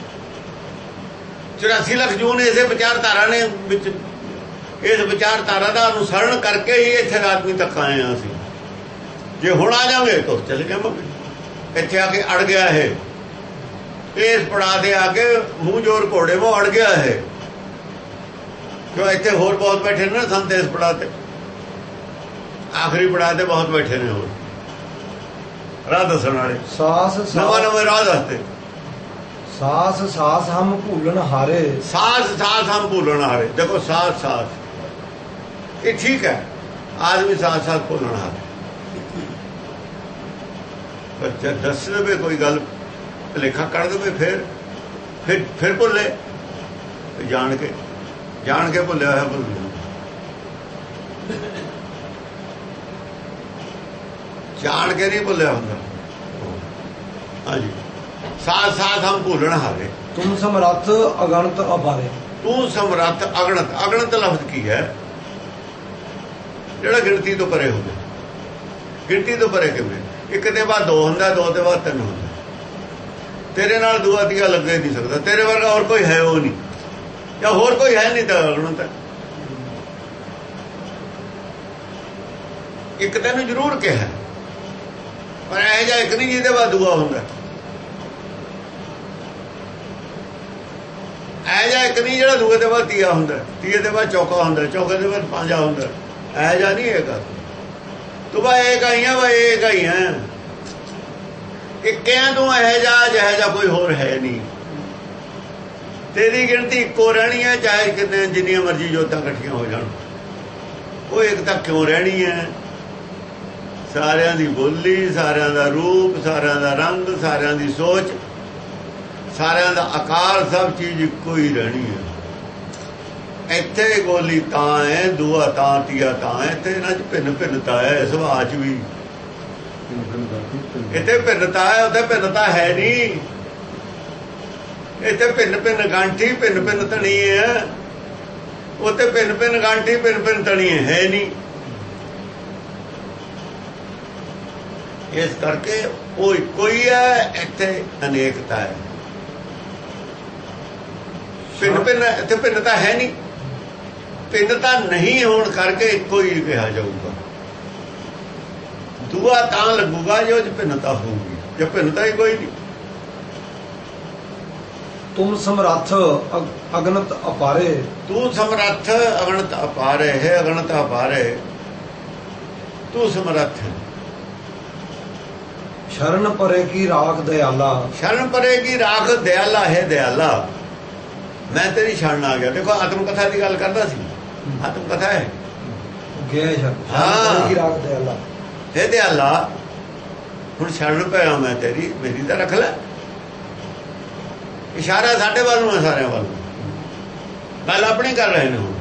84 ਲੱਖ ਜੂਨ ਇਸੇ ਵਿਚਾਰਧਾਰਾ ਨੇ ਵਿੱਚ, ਇਸ ਵਿਚਾਰਧਾਰਾ ਦਾ ਅਨੁਸਰਨ ਕਰਕੇ ਹੀ ਇੱਥੇ ਆਦਮੀ ਤੱਕ ਆਏ ਹਾਂ ਅਸੀਂ। ਜੇ ਹੁਣ ਆ ਜਾਵਾਂਗੇ ਤਾਂ ਚੱਲ ਜਾਵਾਂਗੇ। ਇੱਥੇ ਆ ਕੇ ਅੜ ਗਿਆ ਹੈ, ਇਸ ਪੜਾ ਦੇ ਆ ਕੇ ਮੂੰਹ ਜੋਰ ਘੋੜੇ ਮੋ ਅੜ ਗਿਆ ਹੈ। ਜੋ ਇੱਥੇ ਹੋਰ ਬਹੁਤ ਬੈਠੇ ਨੇ ਨਾ ਸੰਤ ਇਸ ਪੜਾ ਤੇ, ਆਖਰੀ ਪੜਾ ਤੇ ਬਹੁਤ ਬੈਠੇ ਨੇ ਹੋਰ ਰਾਹ ਦੱਸਣ ਵਾਲੇ, ਨਵਾਂ ਰਾਹ ਦੱਸਦੇ। ਸਾਸ ਸਾਸ ਹਮ ਭੂਲਣ ਹਾਰੇ, ਸਾਸ ਹਮ ਭੂਲਣ ਹਾਰੇ। ਦੇਖੋ ਸਾਸ ਇਹ ਠੀਕ ਹੈ, ਆਦਮੀ ਸਾਸ ਭੂਲਣ ਹਾਰੇ, ਪਰ ਜਦ ਦੱਸ ਦੇਵੇ ਕੋਈ ਗੱਲ ਭੁਲੇਖਾ ਕਰ ਦੇਵੇ ਫਿਰ ਭੁੱਲੇ। ਜਾਣ ਕੇ ਭੁੱਲਿਆ ਹੋਇਆ ਭੁੱਲ ਗਿਆ, ਜਾਣ ਕੇ ਨਹੀਂ ਭੁੱਲਿਆ ਹੁੰਦਾ। ਹਾਂਜੀ, ਸਾਥ ਹਮ ਭੁੱਲਣ ਹਾਰੇ। ਤੁਮ ਸਮਰੱਥ ਅਗਣਤ ਅਪਾਰੇ, ਤੂੰ ਸਮਰੱਥ ਅਗਣਤ ਲਫ਼ਜ਼ ਕੀ ਹੈ? ਜਿਹੜਾ ਗਿਣਤੀ ਤੋਂ ਪਰੇ ਹੋਵੇ। ਗਿਣਤੀ ਤੋਂ ਪਰੇ ਕਿਵੇਂ? ਇੱਕ ਦੇ ਬਾਅਦ ਦੋ ਹੁੰਦਾ, ਦੋ ਦੇ ਬਾਅਦ ਤਿੰਨ ਹੁੰਦਾ। ਤੇਰੇ ਨਾਲ ਦੂਆ ਤੀਆ ਲੱਗੇ ਨਹੀਂ ਸਕਦਾ, ਤੇਰੇ ਵਰਗਾ ਹੋਰ ਕੋਈ ਹੈ ਉਹ ਨਹੀਂ, ਜਾਂ ਹੋਰ ਕੋਈ ਹੈ ਨਹੀਂ ਤਾਂ ਅਗਣਤ ਹੈ। ਇੱਕ ਤੈਨੂੰ ਜ਼ਰੂਰ ਕਿਹਾ, ਪਰ ਇਹ ਜਿਹਾ ਇੱਕ ਨਹੀਂ ਜਿਹਦੇ ਬਾਅਦ ਦੂਆ ਹੁੰਦਾ। ਇਹ ਜਿਹਾ ਇੱਕ ਨਹੀਂ ਜਿਹੜਾ ਦੂਏ ਦੇ ਬਾਅਦ ਤੀਆ ਹੁੰਦਾ, ਤੀਏ ਦੇ ਬਾਅਦ ਚੌਕਾ ਹੁੰਦਾ, ਚੌਕੇ ਦੇ ਬਾਅਦ ਪੰਜਾ ਹੁੰਦਾ। ਇਹ ਜਿਹਾ ਨਹੀਂ ਹੈਗਾ ਤੂੰ। ਬਾ ਇੱਕ ਆਈਆਂ, ਬਾ ਇੱਕ ਆਈਆਂ, ਇੱਕਿਆਂ ਤੂੰ ਇਹ ਜਿਹਾ ਕੋਈ ਹੋਰ ਹੈ ਨਹੀਂ। ਤੇਰੀ ਗਿਣਤੀ ਇੱਕੋ ਰਹਿਣੀ ਹੈ, ਚਾਹੇ ਕਿੰਨੇ ਜਿੰਨੀਆਂ ਮਰਜ਼ੀ ਜੋਤਾਂ ਇਕੱਠੀਆਂ ਹੋ ਜਾਣ। ਉਹ ਇੱਕ ਤਾਂ ਕਿਉਂ ਰਹਿਣੀ ਹੈ? ਸਾਰਿਆਂ ਦੀ ਬੋਲੀ, ਸਾਰਿਆਂ ਦਾ ਰੂਪ, ਸਾਰਿਆਂ ਦਾ ਰੰਗ, ਸਾਰਿਆਂ ਦੀ ਸੋਚ, ਸਾਰਿਆਂ ਦਾ ਆਕਾਰ, ਸਭ ਚੀਜ਼ ਇੱਕੋ ਹੀ ਰਹਿਣੀ ਹੈ। ਇੱਥੇ ਗੋਲੀ ਤਾਂ ਹੈ, ਦੂਆ ਤਾਂ, ਤੀਆ ਤਾਂ ਹੈ। ਇੱਥੇ ਇਹਨਾਂ 'ਚ ਭਿੰਨਤਾ ਹੈ, ਸੁਭਾਅ 'ਚ ਵੀ ਇੱਥੇ ਭਿੰਨਤਾ ਹੈ, ਉੱਥੇ ਭਿੰਨਤਾ ਹੈ ਨਹੀਂ। ਇੱਥੇ ਭਿੰਨ ਗਾਂਠੀ, ਭਿੰਨ ਧਣੀ ਹੈ, ਉੱਥੇ ਭਿੰਨ ਗਾਂਠੀ, ਭਿੰਨ ਧਣੀ ਹੈ ਨਹੀਂ। ਇਸ ਕਰਕੇ ਉਹ ਇੱਕੋ ਹੀ ਹੈ, ਇੱਥੇ ਅਨੇਕਤਾ ਹੈ। ਇੱਥੇ ਭਿੰਨਤਾ ਹੈ ਨਹੀਂ। ਭਿੰਨਤਾ ਨਹੀਂ ਹੋਣ ਕਰਕੇ ਇੱਕੋ ਹੀ ਕਿਹਾ ਜਾਊਗਾ। ਦੂਆ ਤਾਂ ਲੱਗੂਗਾ ਜੇ ਉਹ 'ਚ ਭਿੰਨਤਾ ਹੋਊਗੀ, ਜੇ ਭਿੰਨਤਾ ਹੀ ਕੋਈ ਨਹੀਂ। ਤੁਮ ਸਮਰੱਥ ਅਗਣਤ ਅਪਾਰੇ, ਤੂੰ ਸਮਰੱਥ ਅਗਣਤ ਅਪਾਰੇ ਹੈ। ਅਗਣਤ ਅਪਾਰੇ ਤੂੰ ਸਮਰੱਥ ਹੈ। ਸ਼ਰਨ ਪਰੇ ਕੀ ਰਾਖ ਦਿਆਲਾ, ਸ਼ਰਨ ਪਰੇ ਕੀ ਰਾਖ ਦਿਆਲਾ ਹੈ। ਦਿਆਲਾ, ਮੈਂ ਤੇਰੀ ਸ਼ਰਨ ਆ ਗਿਆ। ਦੇਖੋ ਆਤਮ ਕਥਾ ਦੀ ਗੱਲ ਕਰਦਾ ਸੀ, ਆਤਮ ਕਥਾ ਹੈ। ਹਾਂ, ਕੀ ਰਾਖ ਦਿਆਲਾ ਹੈ। ਦਿਆਲਾ, ਹੁਣ ਸ਼ਰਨ ਪਿਆ ਮੈਂ ਤੇਰੀ, ਮੇਰੀ ਤਾਂ ਰੱਖ ਲੈ। ਇਸ਼ਾਰਾ ਸਾਡੇ ਵੱਲ ਨੂੰ ਹੈ, ਸਾਰਿਆਂ ਵੱਲ ਨੂੰ। ਗੱਲ ਆਪਣੀ ਕਰ ਰਹੇ ਨੇ, ਹੁਣ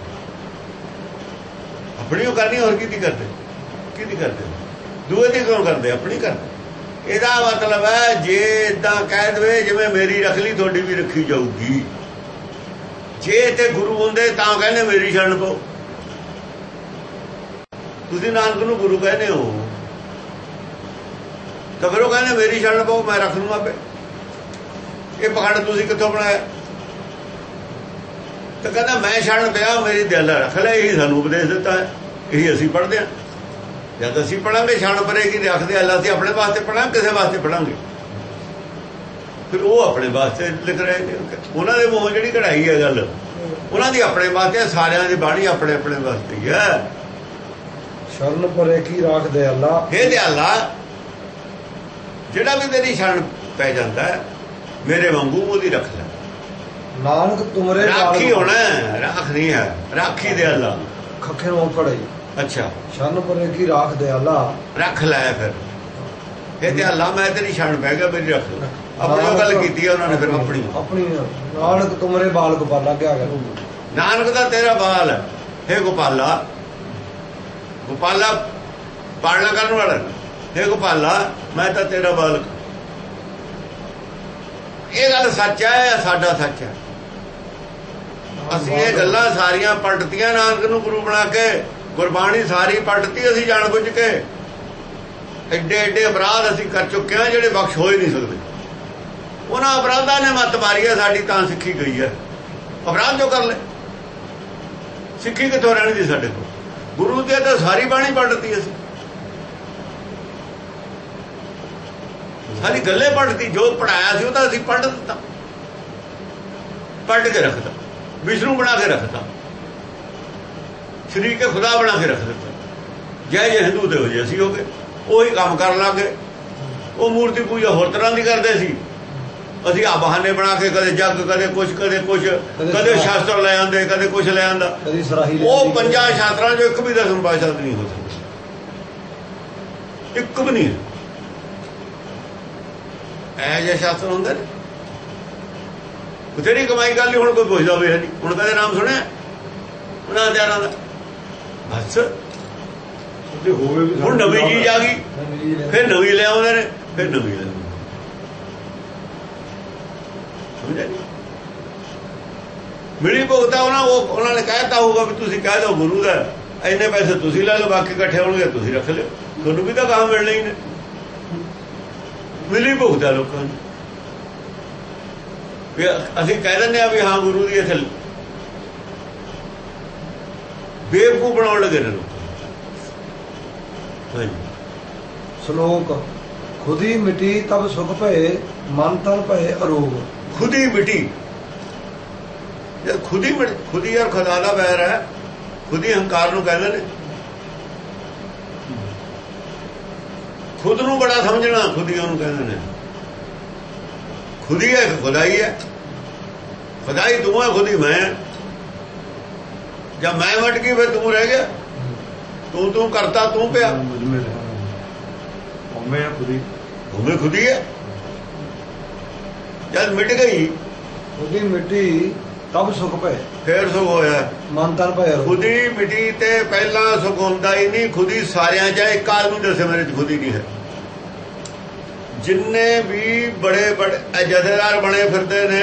ਆਪਣੀ ਉਹ ਕਰਨੀ, ਹੋਰ ਕਿਹਦੀ ਕਰਦੇ? ਦੂਏ ਦੀ ਕਿਉਂ ਕਰਦੇ? ਆਪਣੀ ਕਰਦੇ। ਇਹਦਾ ਮਤਲਬ ਹੈ ਜੇ ਏਦਾਂ ਕਹਿ ਦੇਵੇ ਜਿਵੇਂ ਮੇਰੀ ਰੱਖ ਲਈ, ਤੁਹਾਡੀ ਵੀ ਰੱਖੀ ਜਾਊਗੀ। ਜੇ ਇੱਥੇ ਗੁਰੂ ਹੁੰਦੇ ਤਾਂ ਕਹਿੰਦੇ ਮੇਰੀ ਸ਼ਰਨ ਪਾਓ। ਤੁਸੀਂ ਨਾਨਕ ਨੂੰ ਗੁਰੂ ਕਹਿੰਦੇ ਹੋ, ਤਾਂ ਫਿਰ ਉਹ ਕਹਿੰਦੇ ਮੇਰੀ ਸ਼ਰਨ ਪਾਓ, ਮੈਂ ਰੱਖ ਲੂੰ ਆਪੇ। ਇਹ ਪਖੰਡ ਤੁਸੀਂ ਕਿੱਥੋਂ ਬਣਾਇਆ? ਤਾਂ ਕਹਿੰਦਾ ਮੈਂ ਸ਼ਰਨ ਪਿਆ, ਮੇਰੀ ਦਿਆਲਾ ਰੱਖ ਲੈ। ਇਹੀ ਸਾਨੂੰ ਉਪਦੇਸ਼ ਦਿੱਤਾ ਹੈ, ਇਹੀ ਅਸੀਂ ਪੜ੍ਹਦੇ ਹਾਂ। ਜਦ ਅਸੀਂ ਪੜਾਂਗੇ ਸ਼ਰਨ ਪਰੇਗੀ ਰੱਖ ਦਿਆਲਾ, ਅਸੀਂ ਆਪਣੇ ਵਾਸਤੇ ਪੜਾਂਗੇ, ਕਿਸੇ ਵਾਸਤੇ ਪੜਾਂਗੇ? ਫਿਰ ਉਹ ਆਪਣੇ ਵਾਸਤੇ ਲਿਖ ਰਹੇ ਨੇ, ਉਹਨਾਂ ਦੇ ਮੂੰਹੋਂ ਜਿਹੜੀ ਕਢਾਈ ਹੈ ਗੱਲ, ਉਹਨਾਂ ਦੀ ਆਪਣੇ ਵਾਸਤੇ। ਸਾਰਿਆਂ ਦੀ ਬਾਣੀ ਆਪਣੇ ਵਾਸਤੇ ਹੀ ਹੈ। ਸ਼ਰਨ ਪਰੇ ਕੀ ਰਾਖ ਦਿਆਲਾ, ਇਹ ਦਿਆਲਾ ਜਿਹੜਾ ਵੀ ਤੇਰੀ ਸ਼ਰਨ ਪੈ ਜਾਂਦਾ ਹੈ, ਮੇਰੇ ਵਾਂਗੂ ਉਹਦੀ ਰੱਖ ਲੈ। ਨਾਨਕ ਤੁਮਰੇ ਰਾਖੀ ਹੋਣਾ, ਰਾਖ ਨਹੀਂ ਹੈ, ਰਾਖੀ ਦਿਆਲਾ। ਖੱਖੇ ਨੂੰ ਪੜਾਈ। ਅੱਛਾ, ਸ਼ਰਨ ਪਰੇ ਕੀ ਰਾਖ ਦਿਆਲਾ, ਰੱਖ ਲੈ। ਫਿਰ ਇਹ ਦਿਆਲਾ, ਮੈਂ ਤੇਰੀ ਸ਼ਰਨ ਪੈ ਗਿਆ, ਮੇਰੀ ਰੱਖ ਲੈ। ਆਪਣੀ ਗੱਲ ਕੀਤੀ ਹੈ ਉਹਨਾਂ ਨੇ, ਫਿਰ ਆਪਣੀ ਨਾਨਕ ਤੁਮਰੇ ਬਾਲ ਗੋਪਾਲਾ ਕਿਹਾ ਗਿਆ। ਨਾਨਕ ਦਾ ਤੇਰਾ ਬਾਲ ਹੈ, ਹੇ ਗੋਪਾਲਾ। ਗੋਪਾਲਾ ਪਾਲਣਾ ਕਰਨ ਵਾਲਾ, ਹੇ ਗੋਪਾਲਾ ਮੈਂ ਤਾਂ ਤੇਰਾ ਬਾਲਕ। ਇਹ ਗੱਲ ਸੱਚ ਹੈ, ਸਾਡਾ ਸੱਚ ਹੈ। ਅਸੀਂ ਇਹ ਗੱਲਾਂ ਸਾਰੀਆਂ ਪਲਟਤੀਆਂ ਨਾਨਕ ਨੂੰ ਗੁਰੂ ਬਣਾ ਕੇ। ਗੁਰਬਾਣੀ ਸਾਰੀ ਪਲਟਤੀ ਅਸੀਂ ਜਾਣ ਬੁੱਝ ਕੇ। ਐਡੇ ਐਡੇ ਅਪਰਾਧ ਅਸੀਂ ਕਰ ਚੁੱਕੇ ਹਾਂ ਜਿਹੜੇ ਬਖਸ਼ ਹੋ ਹੀ ਨਹੀਂ ਸਕਦੇ। ਉਹਨਾਂ ਅਪਰਾਧਾਂ ਨੇ ਮੱਤ ਮਾਰੀ ਹੈ ਸਾਡੀ, ਤਾਂ ਸਿੱਖੀ ਗਈ ਹੈ। ਅਪਰਾਧ ਜੋ ਕਰ ਲੈ, ਸਿੱਖੀ ਕਿੱਥੋਂ ਰਹਿਣੀ ਸੀ ਸਾਡੇ ਕੋਲ? ਗੁਰੂ ਦੀ ਤਾਂ ਸਾਰੀ ਬਾਣੀ ਪਲਟਤੀ ਅਸੀਂ, ਸਾਰੀ ਗੱਲੇ ਪਲਟਤੀ। ਜੋ ਪੜਾਇਆ ਸੀ ਉਹ ਤਾਂ ਅਸੀਂ ਪਲਟ ਦਿੱਤਾ, ਪਲਟ ਕੇ ਰੱਖਤਾ, ਵਿਸ਼ਨੂੰ ਬਣਾ ਕੇ ਰੱਖਤਾ, ਸ਼ਰੀਕੇ ਖੁਦਾ ਬਣਾ ਕੇ ਰੱਖ ਦਿੱਤਾ। ਜੈ ਜੈ ਹਿੰਦੂ ਦੇ ਹੋ ਜੇ ਅਸੀਂ ਹੋ ਗਏ, ਉਹੀ ਕੰਮ ਕਰਨ ਲੱਗ ਗਏ। ਉਹ ਮੂਰਤੀ ਪੂਜਾ ਹੋਰ ਤਰ੍ਹਾਂ ਦੀ ਕਰਦੇ ਸੀ, ਅਸੀਂ ਆ ਬਹਾਨੇ ਬਣਾ ਕੇ ਕਦੇ ਜੱਗ, ਕਦੇ ਕੁਛ, ਕਦੇ ਸ਼ਾਸਤਰ ਲੈ ਆਂਦੇ, ਕਦੇ ਕੁਛ ਲੈ ਆਂਦਾ। ਉਹ ਪੰਜਾਂ ਸ਼ਾਸਤਰਾਂ ਚੋਂ ਇੱਕ ਵੀ ਦਸਮ ਪਾਤਸ਼ਾਹ ਨਹੀਂ ਹੋ ਸਕਦਾ, ਇੱਕ ਵੀ ਨਹੀਂ। ਇਹ ਜਿਹੇ ਸ਼ਾਸਤਰ ਹੁੰਦੇ ਨੇ, ਬਥੇਰੀ ਕਮਾਈ ਕਰ ਲਈ। ਹੁਣ ਕੋਈ ਪੁੱਛਦਾ ਹੋਵੇ ਨਹੀਂ, ਹੁਣ ਕਦੇ ਨਾਮ ਸੁਣਿਆ ਉਹਨਾਂ ਹਥਿਆਰਾਂ ਦਾ? ਬਸ ਹੁਣ ਨਵੀਂ ਚੀਜ਼ ਆ ਗਈ, ਫਿਰ ਨਵੀਂ ਲੈ ਆਉਂਦੇ ਨੇ, ਫਿਰ ਨਵੀਂ ਲੈ ਮਿਲੀ ਭੁਗਤਾ। ਉਹਨਾਂ ਨੇ ਕਹਿਤਾ ਹੋਊਗਾ ਵੀ ਤੁਸੀਂ ਕਹਿ ਦਿਓ ਗੁਰੂ ਦਾ ਇੰਨੇ ਪੈਸੇ ਤੁਸੀਂ ਲੈ ਲਓ, ਬਾਕੀ ਇਕੱਠੇ ਹੋਣਗੇ ਤੁਸੀਂ ਰੱਖ ਲਿਓ, ਤੁਹਾਨੂੰ ਵੀ ਤਾਂ ਕੰਮ ਮਿਲਣਾ ਹੀ ਨੇ। ਮਿਲੀ ਭੁਗਤਾ ਲੋਕਾਂ ਨੂੰ। ਅਸੀਂ ਕਹਿ ਦਿੰਦੇ ਹਾਂ ਵੀ ਹਾਂ ਗੁਰੂ ਦੀ ਇੱਥੇ ਬੇਵਕੂਫ ਬਣਾਉਣ ਲੱਗੇ ਨੇ ਲੋਕ। ਸ਼ਲੋਕ ਖੁਦੀ ਮਿਟੀ ਤਬ ਸੁਖ ਭਏ, ਮਨ ਤਨ ਭਏ ਅਰੋਗ। ਖੁਦੀ ਮਿਟੀ, ਜਦ ਖੁਦੀ ਔਰ ਖੁਦਾ ਦਾ ਵੈਰ ਹੈ। ਖੁਦੀ ਹੰਕਾਰ ਨੂੰ ਕਹਿੰਦੇ ਨੇ, ਖੁਦ ਨੂੰ ਬੜਾ ਸਮਝਣਾ ਖੁਦੀ ਉਹਨੂੰ ਕਹਿੰਦੇ ਨੇ। ਖੁਦੀ ਹੈ ਖੁਦਾਈ ਹੈ, ਖੁਦਾਈ ਤੂੰ ਹੈ, ਖੁਦੀ ਮੈਂ। ਜਦ ਮੈਂ ਮਟ ਗਈ ਫਿਰ ਤੂੰ ਰਹਿ ਗਿਆ, ਤੂੰ ਕਰਤਾ ਤੂੰ ਪਿਆ। ਹਉਮੈ ਖੁਦੀ ਹੈ। ਜਦ ਮਿਟ ਗਈ ਖੁਦੀ ਮਿਟੀ ਤਬ ਸੁਖ ਪਏ, ਫੇਰ ਸੁਖ ਹੋਇਆ। ਮਨ ਤਨ ਭਏ। ਖੁਦੀ ਮਿਟੀ ਤੇ ਪਹਿਲਾਂ ਸੁਖ ਹੁੰਦਾ ਹੀ ਨਹੀਂ। ਖੁਦੀ ਸਾਰਿਆਂ 'ਚ ਇੱਕ ਆਦਮੀ ਦੱਸੇ ਮੇਰੇ 'ਚ ਖੁਦੀ ਨਹੀਂ ਹੈ। ਜਿੰਨੇ ਵੀ ਬੜੇ ਜਥੇਦਾਰ ਬਣੇ ਫਿਰਦੇ ਨੇ,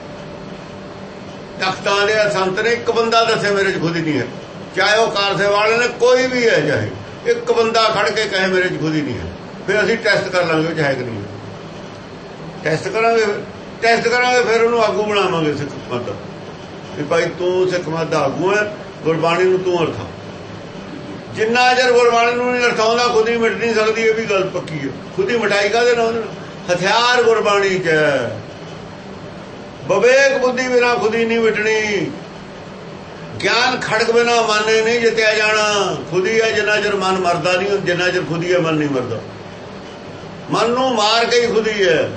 ਤਖਤਾਂ ਦੇ ਸੰਤ ਨੇ, ਇੱਕ ਬੰਦਾ ਦੱਸੇ ਮੇਰੇ 'ਚ ਖੁਦੀ ਨਹੀਂ ਹੈ। ਚਾਹੇ ਉਹ ਕਾਰਸੇ ਵਾਲੇ ਨੇ, ਕੋਈ ਵੀ ਹੈ, ਚਾਹੇ ਇੱਕ ਬੰਦਾ ਖੜ ਕੇ ਕਹੇ ਮੇਰੇ 'ਚ ਖੁਦੀ ਨਹੀਂ ਹੈ। ਫਿਰ ਅਸੀਂ ਟੈਸਟ ਕਰ ਲਾਂਗੇ ਚਾਹੇ ਕਿ ਨਹੀਂ। ਟੈਸਟ ਕਰਾਂਗੇ ਫਿਰ ਉਹਨੂੰ ਆਗੂ ਬਣਾਵਾਂਗੇ ਸਿੱਖ ਮੱਤ ਦਾ, ਵੀ ਭਾਈ ਤੂੰ ਸਿੱਖ ਮੱਤ ਦਾ ਆਗੂ ਹੈ, ਗੁਰਬਾਣੀ ਨੂੰ ਤੂੰ ਅਰਥਾ। ਜਿੰਨਾ ਚਿਰ ਗੁਰਬਾਣੀ ਨੂੰ ਨਹੀਂ ਅਰਥਾਉਂਦਾ ਖੁਦੀ ਮਿਟ ਨਹੀਂ ਸਕਦੀ। ਇਹ ਵੀ ਗੱਲ ਪੱਕੀ ਹੈ। ਖੁਦੀ ਮਿਟਾਈ ਕਾਹਦੇ ਨਾਲ? ਹਥਿਆਰ ਗੁਰਬਾਣੀ 'ਚ ਹੈ। ਵਿਵੇਕ ਬੁੱਧੀ ਬਿਨਾਂ ਖੁਦੀ ਨਹੀਂ ਮਿਟਣੀ। ਗਿਆਨ ਖੜਕ ਬਿਨਾਂ ਮਨ ਨਹੀਂ ਜਿੱਤਿਆ ਜਾਣਾ। ਖੁਦੀ ਹੈ ਜਿੰਨਾ ਚਿਰ ਮਨ ਮਰਦਾ ਨਹੀਂ, ਜਿੰਨਾ ਚਿਰ ਖੁਦੀ ਹੈ ਮਨ ਨਹੀਂ ਮਰਦਾ। ਮਨ ਨੂੰ ਮਾਰ ਕੇ ਹੀ ਖੁਦੀ ਹੈ।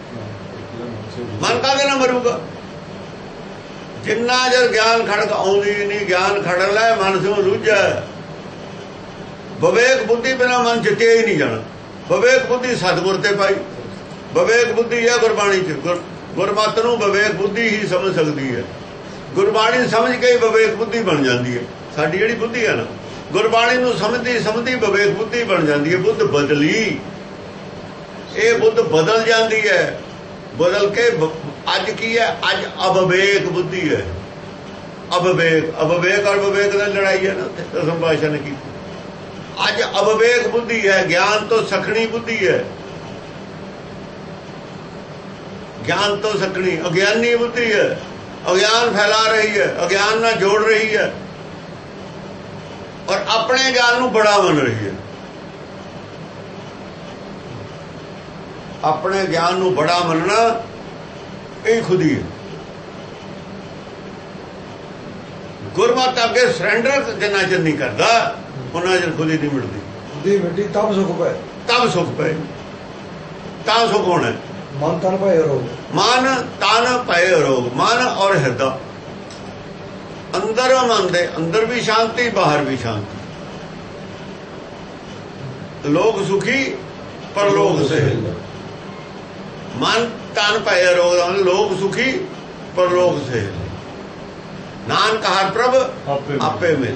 ਮਨ ਕਾਹਦੇ ਨਾਲ ਮਰੂਗਾ? ਜਿੰਨਾ ਚਿਰ ਗਿਆਨ ਖੜਕ ਆਉਂਦੀ ਨਹੀਂ, ਗਿਆਨ ਖੜਕ ਲੈ ਮਨ ਸਿਉ ਰੁੱਝਾ। ਵਿਵੇਕ ਬੁੱਧੀ ਬਿਨਾਂ ਮਨ ਜਿੱਤਿਆ ਹੀ ਨਹੀਂ ਜਾਣਾ। ਵਿਵੇਕ ਬੁੱਧੀ ਸਤਿਗੁਰ ਤੇ ਪਾਈ। ਵਿਵੇਕ ਬੁੱਧੀ ਹੈ ਗੁਰਬਾਣੀ 'ਚ। ਗੁਰਮਤਿ ਨੂੰ ਵਿਵੇਕ ਬੁੱਧੀ ਹੀ ਸਮਝ ਸਕਦੀ ਹੈ। ਗੁਰਬਾਣੀ ਸਮਝ ਕੇ ਵਿਵੇਕ ਬੁੱਧੀ ਬਣ ਜਾਂਦੀ ਹੈ। ਸਾਡੀ ਜਿਹੜੀ ਬੁੱਧੀ ਹੈ ਨਾ, ਗੁਰਬਾਣੀ ਨੂੰ ਸਮਝਦੀ ਵਿਵੇਕ ਬੁੱਧੀ ਬਣ ਜਾਂਦੀ ਹੈ। ਬੁੱਧ ਬਦਲੀ, ਇਹ ਬੁੱਧ ਬਦਲ ਜਾਂਦੀ ਹੈ। ਬਦਲ ਕੇ ਅੱਜ ਕੀ ਹੈ? ਅੱਜ ਅਵਿਵੇਕ ਬੁੱਧੀ ਹੈ। ਅਵਿਵੇਕ ਔਰ ਵਿਵੇਕ ਦੀ ਲੜਾਈ ਹੈ ਨਾ ਉੱਥੇ ਦਸਮ ਪਾਤਸ਼ਾਹ ਨੇ ਕੀਤੀ। ਅੱਜ ਅਵਿਵੇਕ ਬੁੱਧੀ ਹੈ, ਗਿਆਨ ਤੋਂ ਸਖਣੀ ਬੁੱਧੀ ਹੈ। ਗਿਆਨ ਤੋਂ ਸਖਣੀ ਅਗਿਆਨੀ ਬੁੱਧੀ ਹੈ। ਅਗਿਆਨ ਫੈਲਾ ਰਹੀ ਹੈ, ਅਗਿਆਨ ਨਾਲ ਜੋੜ ਰਹੀ ਹੈ ਔਰ ਆਪਣੇ ਗਿਆਨ ਨੂੰ ਬੜਾ ਮੰਨ ਰਹੀ ਹੈ। ਆਪਣੇ ਗਿਆਨ ਨੂੰ ਬੜਾ ਮੰਨਣਾ ਇਹ ਖੁਦੀ ਹੈ। ਗੁਰਮਤਿ ਅੱਗੇ ਸਰੈਂਡਰ ਜਿੰਨਾ ਚਿਰ ਨਹੀਂ ਕਰਦਾ ਉਹਨਾਂ ਚਿਰ ਖੁਦੀ ਨਹੀਂ ਮਿਲਦੀ। ਖੁਦੀ ਮਿੱਟੀ ਤਬ ਸੁਖ ਪਏ, ਤਬ ਸੁਖ ਪਏ, ਤਾਂ ਸੁਖ ਹੋਣਾ। ਮਨ ਤਨ ਭਏ ਰੋਗ। ਮਨ ਤਨ ਭਏ ਰੋਗ। ਮਨ ਔਰ ਹਿਰਦਾ, ਅੰਦਰ ਮਨ ਦੇ ਅੰਦਰ ਵੀ ਸ਼ਾਂਤੀ, ਬਾਹਰ ਵੀ ਸ਼ਾਂਤੀ। ਲੋਕ ਸੁਖੀ ਪਰਲੋਕ ਸੇ। ਮਨ ਤਨ ਭਏ ਰੋਗ, ਲੋਕ ਸੁਖੀ ਪਰਲੋਕ ਸੇ। ਨਾਨਕ ਹਰਿ ਪ੍ਰਭ ਆਪੇ ਮਿਲ।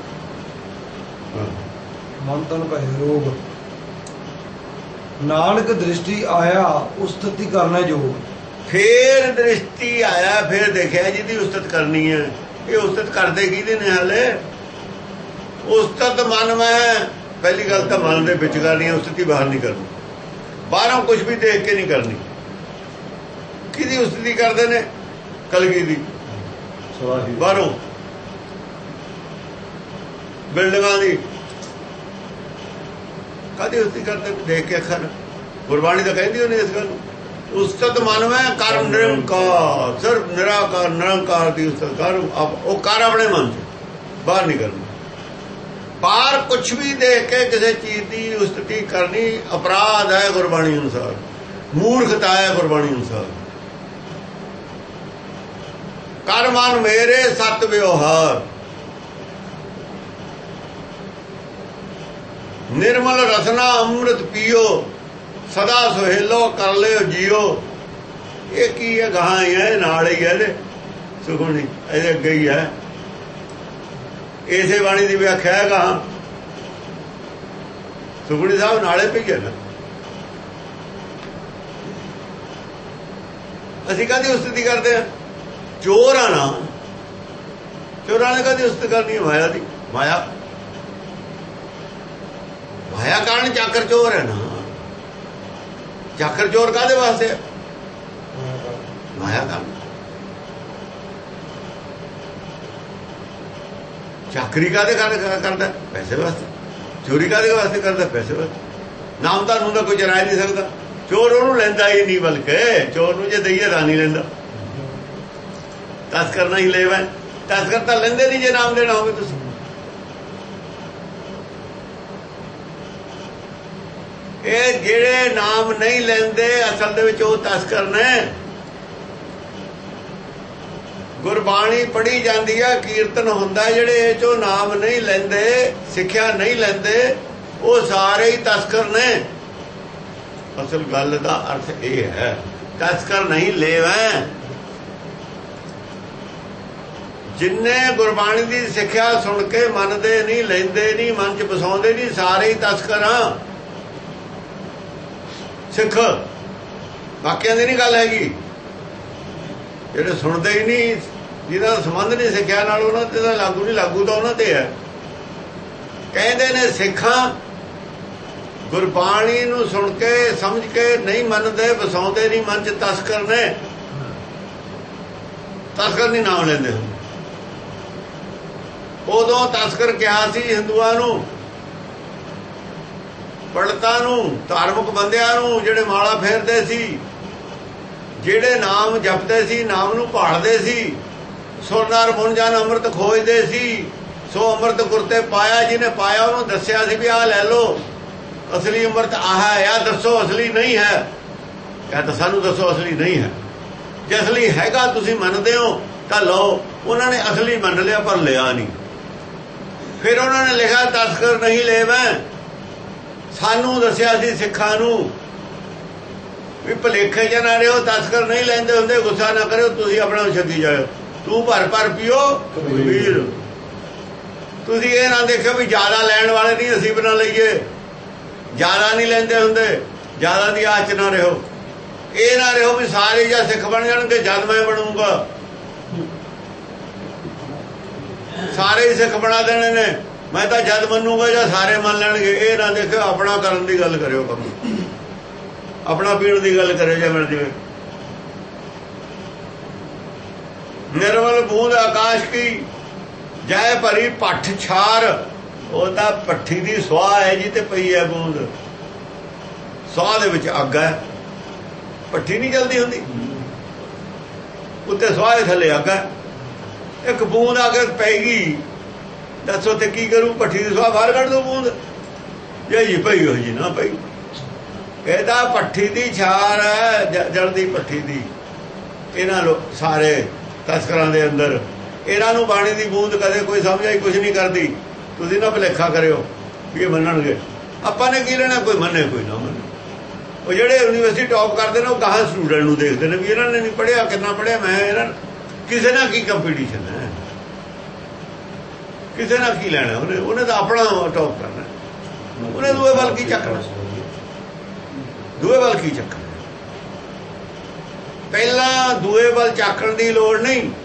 ਮਨ ਤਨ ਭਏ ਰੋਗ। ਨਾਨਕ ਦ੍ਰਿਸ਼ਟੀ ਆਇਆ ਉਸਤਤੀ ਕਰਨਾ ਜੋਗ। ਫੇਰ ਦ੍ਰਿਸ਼ਟੀ ਆਇਆ, ਫੇਰ ਦੇਖਿਆ ਜਿਹਦੀ ਉਸਤਤ ਕਰਨੀ ਹੈ। ਇਹ ਉਸਤਤ ਕਰਦੇ ਕਿਹਦੇ ਨੇ? ਹਾਲੇ ਉਸਤਤ ਮਨ ਮੈਂ, ਪਹਿਲੀ ਗੱਲ ਤਾਂ ਮਨ ਦੇ ਵਿੱਚ ਕਰਨੀ ਹੈ, ਉਸਤਤੀ ਬਾਹਰ ਨਹੀਂ ਕਰਨੀ, ਬਾਹਰੋਂ ਕੁਝ ਵੀ ਦੇਖ ਕੇ ਨਹੀਂ ਕਰਨੀ। ਕਿਹਦੀ ਉਸਤਤੀ ਕਰਦੇ ਨੇ? ਕਲਗੀ ਦੀ। ਬਾਹਰੋਂ ਬਿਲਡਿੰਗਾਂ ਦੀ ਕਾਹਦੀ ਉਸਤਤੀ ਕਰਦੇ? ਦੇਖ ਕੇ ਅੱਖਾਂ। ਗੁਰਬਾਣੀ ਤਾਂ ਕਹਿੰਦੀ ਉਹਨੇ ਇਸ ਗੱਲ ਨੂੰ, ਉਸਤਤ ਮਨ ਮੈਂ ਕਰ ਨਿਰੰਕਾਰ, ਸਿਰਫ ਨਿਰਾਕਾਰ ਨਿਰੰਕਾਰ ਦੀ ਉਸਤਤ ਕਰ। ਉਹ ਕਰ ਆਪਣੇ ਮਨ ਚ, ਬਾਹਰ ਨਹੀਂ ਕਰਨੀ। ਬਾਹਰ ਕੁਛ ਵੀ ਦੇਖ ਕੇ ਕਿਸੇ ਚੀਜ਼ ਦੀ ਉਸਤਤੀ ਕਰਨੀ ਅਪਰਾਧ ਹੈ ਗੁਰਬਾਣੀ ਅਨੁਸਾਰ, ਮੂਰਖਤਾ ਹੈ ਗੁਰਬਾਣੀ ਅਨੁਸਾਰ। ਕਰ ਮਨ ਮੇਰੇ ਸਤ ਵਿਵਹਾਰ, ਨਿਰਮਲ ਰਸਨਾ ਅੰਮ੍ਰਿਤ ਪੀਓ, ਸਦਾ ਸੁਹੇਲੋ ਕਰ ਲਿਓ ਜੀਓ। ਇਹ ਕੀ ਹੈ? ਗਾਹਾਂ ਹੀ ਹੈ, ਨਾਲ ਹੀ ਹੈ ਸੁਖਮਣੀ, ਇਹਦੇ ਅੱਗੇ ਹੀ ਹੈ। ਇਸੇ ਬਾਣੀ ਦੀ ਵਿਆਖਿਆ ਹੈ ਗਾਹਾਂ, ਸੁਖਮਣੀ ਸਾਹਿਬ ਨਾਲੇ ਪਈ ਹੈ ਨਾ। ਅਸੀਂ ਕਾਹਦੀ ਉਸਤਤੀ ਕਰਦੇ ਹਾਂ? ਚੋਰ ਆ ਨਾ, ਚੋਰਾਂ ਨੇ ਕਾਹਦੀ ਉਸਤਤ ਕਰਨੀ ਹੈ? ਮਾਇਆ ਦੀ। ਮਾਇਆ ਮਾਇਆ ਕਾਰਨ ਚਾਕਰ ਚੋਰ ਹੈ ਨਾ। ਚਾਕਰ ਚੋਰ ਕਾਹਦੇ ਵਾਸਤੇ? ਮਾਇਆ ਕਾਰਨ। ਚਾਕਰੀ ਕਾਹਦੇ ਕਰਦਾ? ਪੈਸੇ ਵਾਸਤੇ। ਚੋਰੀ ਕਾਹਦੇ ਵਾਸਤੇ ਕਰਦਾ? ਪੈਸੇ ਵਾਸਤੇ। ਨਾਮ ਤਾਂ ਨੂੰ ਤਾਂ ਕੋਈ ਜਰਾ ਨਹੀਂ ਸਕਦਾ। ਚੋਰ ਉਹਨੂੰ ਲੈਂਦਾ ਹੀ ਨਹੀਂ, ਬਲਕਿ ਚੋਰ ਨੂੰ ਜੇ ਦਈਏ ਤਾਂ ਨਹੀਂ ਲੈਂਦਾ। ਤਸਕਰ ਨਹੀਂ ਲੈਵਾ, ਤਸਕਰ ਤਾਂ ਲੈਂਦੇ ਨਹੀਂ ਜੇ ਨਾਮ ਦੇਣਾ ਹੋਵੇ। ਤੁਸੀਂ ਇਹ ਜਿਹੜੇ ਨਾਮ ਨਹੀਂ ਲੈਂਦੇ ਅਸਲ ਦੇ ਵਿੱਚ ਉਹ ਤਸਕਰ ਨੇ। ਗੁਰਬਾਣੀ ਪੜ੍ਹੀ ਜਾਂਦੀ ਹੈ, ਕੀਰਤਨ ਹੁੰਦਾ, ਜਿਹੜੇ ਇਹ ਚੋਂ ਨਾਮ ਨਹੀਂ ਲੈਂਦੇ, ਸਿੱਖਿਆ ਨਹੀਂ ਲੈਂਦੇ, ਉਹ ਸਾਰੇ ਹੀ ਤਸਕਰ ਨੇ। ਅਸਲ ਗੱਲ ਦਾ ਅਰਥ ਇਹ ਹੈ, ਤਸਕਰ ਨਹੀਂ ਲੈਵਾ। ਜਿੰਨੇ ਗੁਰਬਾਣੀ ਦੀ ਸਿੱਖਿਆ ਸੁਣ ਕੇ ਮੰਨਦੇ ਨਹੀਂ, ਲੈਂਦੇ ਨਹੀਂ, ਮਨ ਚ ਵਸਾਉਂਦੇ ਨਹੀਂ, ਸਾਰੇ ਹੀ ਤਸਕਰ ਆ। ਸਿੱਖ ਬਾਕੀਆਂ ਦੀ ਨਹੀਂ ਗੱਲ ਹੈਗੀ। ਜਿਹੜੇ ਸੁਣਦੇ ਹੀ ਨਹੀਂ, ਜਿਹਦਾ ਸੰਬੰਧ ਨਹੀਂ ਸਿੱਖਿਆ ਨਾਲ, ਉਹਨਾਂ ਤੇ ਤਾਂ ਲਾਗੂ ਨਹੀਂ। ਲਾਗੂ ਤਾਂ ਉਹਨਾਂ ਤੇ ਹੈ। ਕਹਿੰਦੇ ਨੇ ਸਿੱਖਾਂ ਗੁਰਬਾਣੀ ਨੂੰ ਸੁਣ ਕੇ ਸਮਝ ਕੇ ਨਹੀਂ ਮੰਨਦੇ, ਵਸਾਉਂਦੇ ਨਹੀਂ, ਮਨ ਚ ਤਸਕਰ ਨੇ। ਤਸਕਰ ਨਹੀਂ ਨਾਮ ਲੈਂਦੇ ਹੁੰਦੇ। ਉਦੋਂ ਤਸਕਰ ਕਿਹਾ ਸੀ ਹਿੰਦੂਆਂ ਨੂੰ, ਪੰਡਤਾਂ ਨੂੰ, ਧਾਰਮਿਕ ਬੰਦਿਆਂ ਨੂੰ, ਜਿਹੜੇ ਮਾਲਾ ਫੇਰਦੇ ਸੀ, ਜਿਹੜੇ ਨਾਮ ਜਪਦੇ ਸੀ, ਨਾਮ ਨੂੰ ਭਾਲਦੇ ਸੀ, ਸੁਰਨਾਰ ਮੁਨ ਜਨ ਅੰਮ੍ਰਿਤ ਖੋਜਦੇ ਸੀ। ਸੋ ਅੰਮ੍ਰਿਤ ਗੁਰਤੇ ਪਾਇਆ, ਜਿਹਨੇ ਪਾਇਆ ਉਹਨੂੰ ਦੱਸਿਆ ਸੀ ਵੀ ਆਹ ਲੈ ਲਓ, ਅਸਲੀ ਅੰਮ੍ਰਿਤ ਆਹ ਹੈ, ਆ ਦੱਸੋ ਅਸਲੀ ਨਹੀਂ ਹੈ। ਕਹਿੰਦਾ ਸਾਨੂੰ ਦੱਸੋ ਅਸਲੀ ਨਹੀਂ ਹੈ। ਜੇ ਅਸਲੀ ਹੈਗਾ ਤੁਸੀਂ ਮੰਨਦੇ ਹੋ ਤਾਂ ਲਓ। ਉਹਨਾਂ ਨੇ ਅਸਲੀ ਮੰਨ ਲਿਆ ਪਰ ਲਿਆ ਨਹੀਂ। ਫਿਰ ਉਹਨਾਂ ਨੇ ਲਿਖਿਆ ਤਸਕਰ ਨਹੀਂ ਲੈਵਾ। ਸਾਨੂੰ ਦੱਸਿਆ ਸੀ ਸਿੱਖਾਂ ਨੂੰ ਵੀ ਭਲੇਖੇ ਚ ਨਾ ਰਿਓ, ਤਸਕਰ ਨਹੀਂ ਲੈਂਦੇ ਹੁੰਦੇ, ਗੁੱਸਾ ਨਾ ਕਰਿਓ, ਤੁਸੀਂ ਆਪਣਾ ਛੱਡੀ ਜਾਓ। ਤੂੰ ਭਰ ਭਰ ਪੀਓ ਕਬੀਰ। ਤੁਸੀਂ ਇਹ ਨਾ ਦੇਖੋ ਵੀ ਜ਼ਿਆਦਾ ਲੈਣ ਵਾਲੇ ਨਹੀਂ ਅਸੀਂ ਬਣਾ ਲਈਏ, ਜ਼ਿਆਦਾ ਨਹੀਂ ਲੈਂਦੇ ਹੁੰਦੇ, ਜ਼ਿਆਦਾ ਦੀ ਆਚ ਨਾ ਰਹੋ। ਇਹ ਨਾ ਰਹੋ ਵੀ ਸਾਰੇ ਜਾਂ ਸਿੱਖ ਬਣ ਜਾਣਗੇ ਜਦ ਮੈਂ ਬਣੂੰਗਾ, ਸਾਰੇ ਹੀ ਸਿੱਖ ਬਣਾ ਦੇਣੇ ਨੇ, ਮੈਂ ਤਾਂ ਜਦ ਮੰਨੂਗਾ ਜਾਂ ਸਾਰੇ ਮੰਨ ਲੈਣਗੇ। ਇਹ ਨਾ ਦੇਖੋ, ਆਪਣਾ ਕਰਨ ਦੀ ਗੱਲ ਕਰਿਓ, ਕੰਮ ਆਪਣਾ ਪੀਣ ਦੀ ਗੱਲ ਕਰਿਓ। ਜਿਵੇਂ ਜਿਵੇਂ ਨਿਰਮਲ ਬੂੰਦ ਆਕਾਸ਼ ਕੀ ਜੈ ਭਰੀ ਪੱਠ ਛਾਰ, ਉਹ ਤਾਂ ਪੱਠੀ ਦੀ ਸੁਆਹ ਹੈ ਜੀ ਤੇ ਪਈ ਹੈ ਬੂੰਦ। ਸੁਆਹ ਦੇ ਵਿੱਚ ਅੱਗ ਹੈ, ਪੱਠੀ ਨਹੀਂ ਜਲਦੀ ਹੁੰਦੀ, ਉੱਤੇ ਸੁਆਹ ਦੇ ਥੱਲੇ ਅੱਗ ਹੈ। ਇੱਕ ਬੂੰਦ ਆ ਕੇ ਪੈਗੀ, ਦੱਸੋ ਤੇ ਕੀ ਕਰੂ? ਭੱਠੀ ਦੀ ਸੁਆਹ ਬਾਹਰ ਕੱਢ ਦੋ ਬੂੰਦ, ਜੇ ਜੀ ਪਈ ਹੋ ਜੀ ਨਾ ਪਈ। ਇਹਦਾ ਭੱਠੀ ਦੀ ਛਾਰ ਹੈ, ਜਲਦੀ ਭੱਠੀ ਦੀ। ਇਹਨਾਂ ਸਾਰੇ ਤਸਕਰਾਂ ਦੇ ਅੰਦਰ ਇਹਨਾਂ ਨੂੰ ਬਾਣੀ ਦੀ ਬੂੰਦ ਕਦੇ ਕੋਈ ਸਮਝ ਆਈ ਕੁਝ ਨਹੀਂ ਕਰਦੀ। ਤੁਸੀਂ ਨਾ ਭੁਲੇਖਾ ਕਰਿਓ ਵੀ ਇਹ ਮੰਨਣਗੇ। ਆਪਾਂ ਨੇ ਕੀ ਲੈਣਾ? ਕੋਈ ਮੰਨੇ ਕੋਈ ਨਾ ਮੰਨੇ। ਉਹ ਜਿਹੜੇ ਯੂਨੀਵਰਸਿਟੀ ਟੌਪ ਕਰਦੇ ਨੇ ਉਹ ਕਹਾਂ ਸਟੂਡੈਂਟ ਨੂੰ ਦੇਖਦੇ ਨੇ ਵੀ ਇਹਨਾਂ ਨੇ ਨਹੀਂ ਪੜ੍ਹਿਆ, ਕਿੰਨਾ ਪੜ੍ਹਿਆ ਮੈਂ। ਇਹਨਾਂ ਕਿਸੇ ਨਾਲ ਕੀ ਕੰਪੀਟੀਸ਼ਨ ਹੈ? ਕਿਸੇ ਨਾਲ ਕੀ ਲੈਣਾ? ਉਹਨੇ ਤਾਂ ਆਪਣਾ ਟੌਪ ਕਰਨਾ। ਉਹਨੇ ਦੂਏ ਵੱਲ ਕੀ ਚੱਕਣਾ? ਦੂਏ ਵੱਲ ਕੀ ਚੱਕਣਾ? ਪਹਿਲਾਂ ਦੂਏ ਵੱਲ ਝਾਕਣ ਦੀ ਲੋੜ ਨਹੀਂ।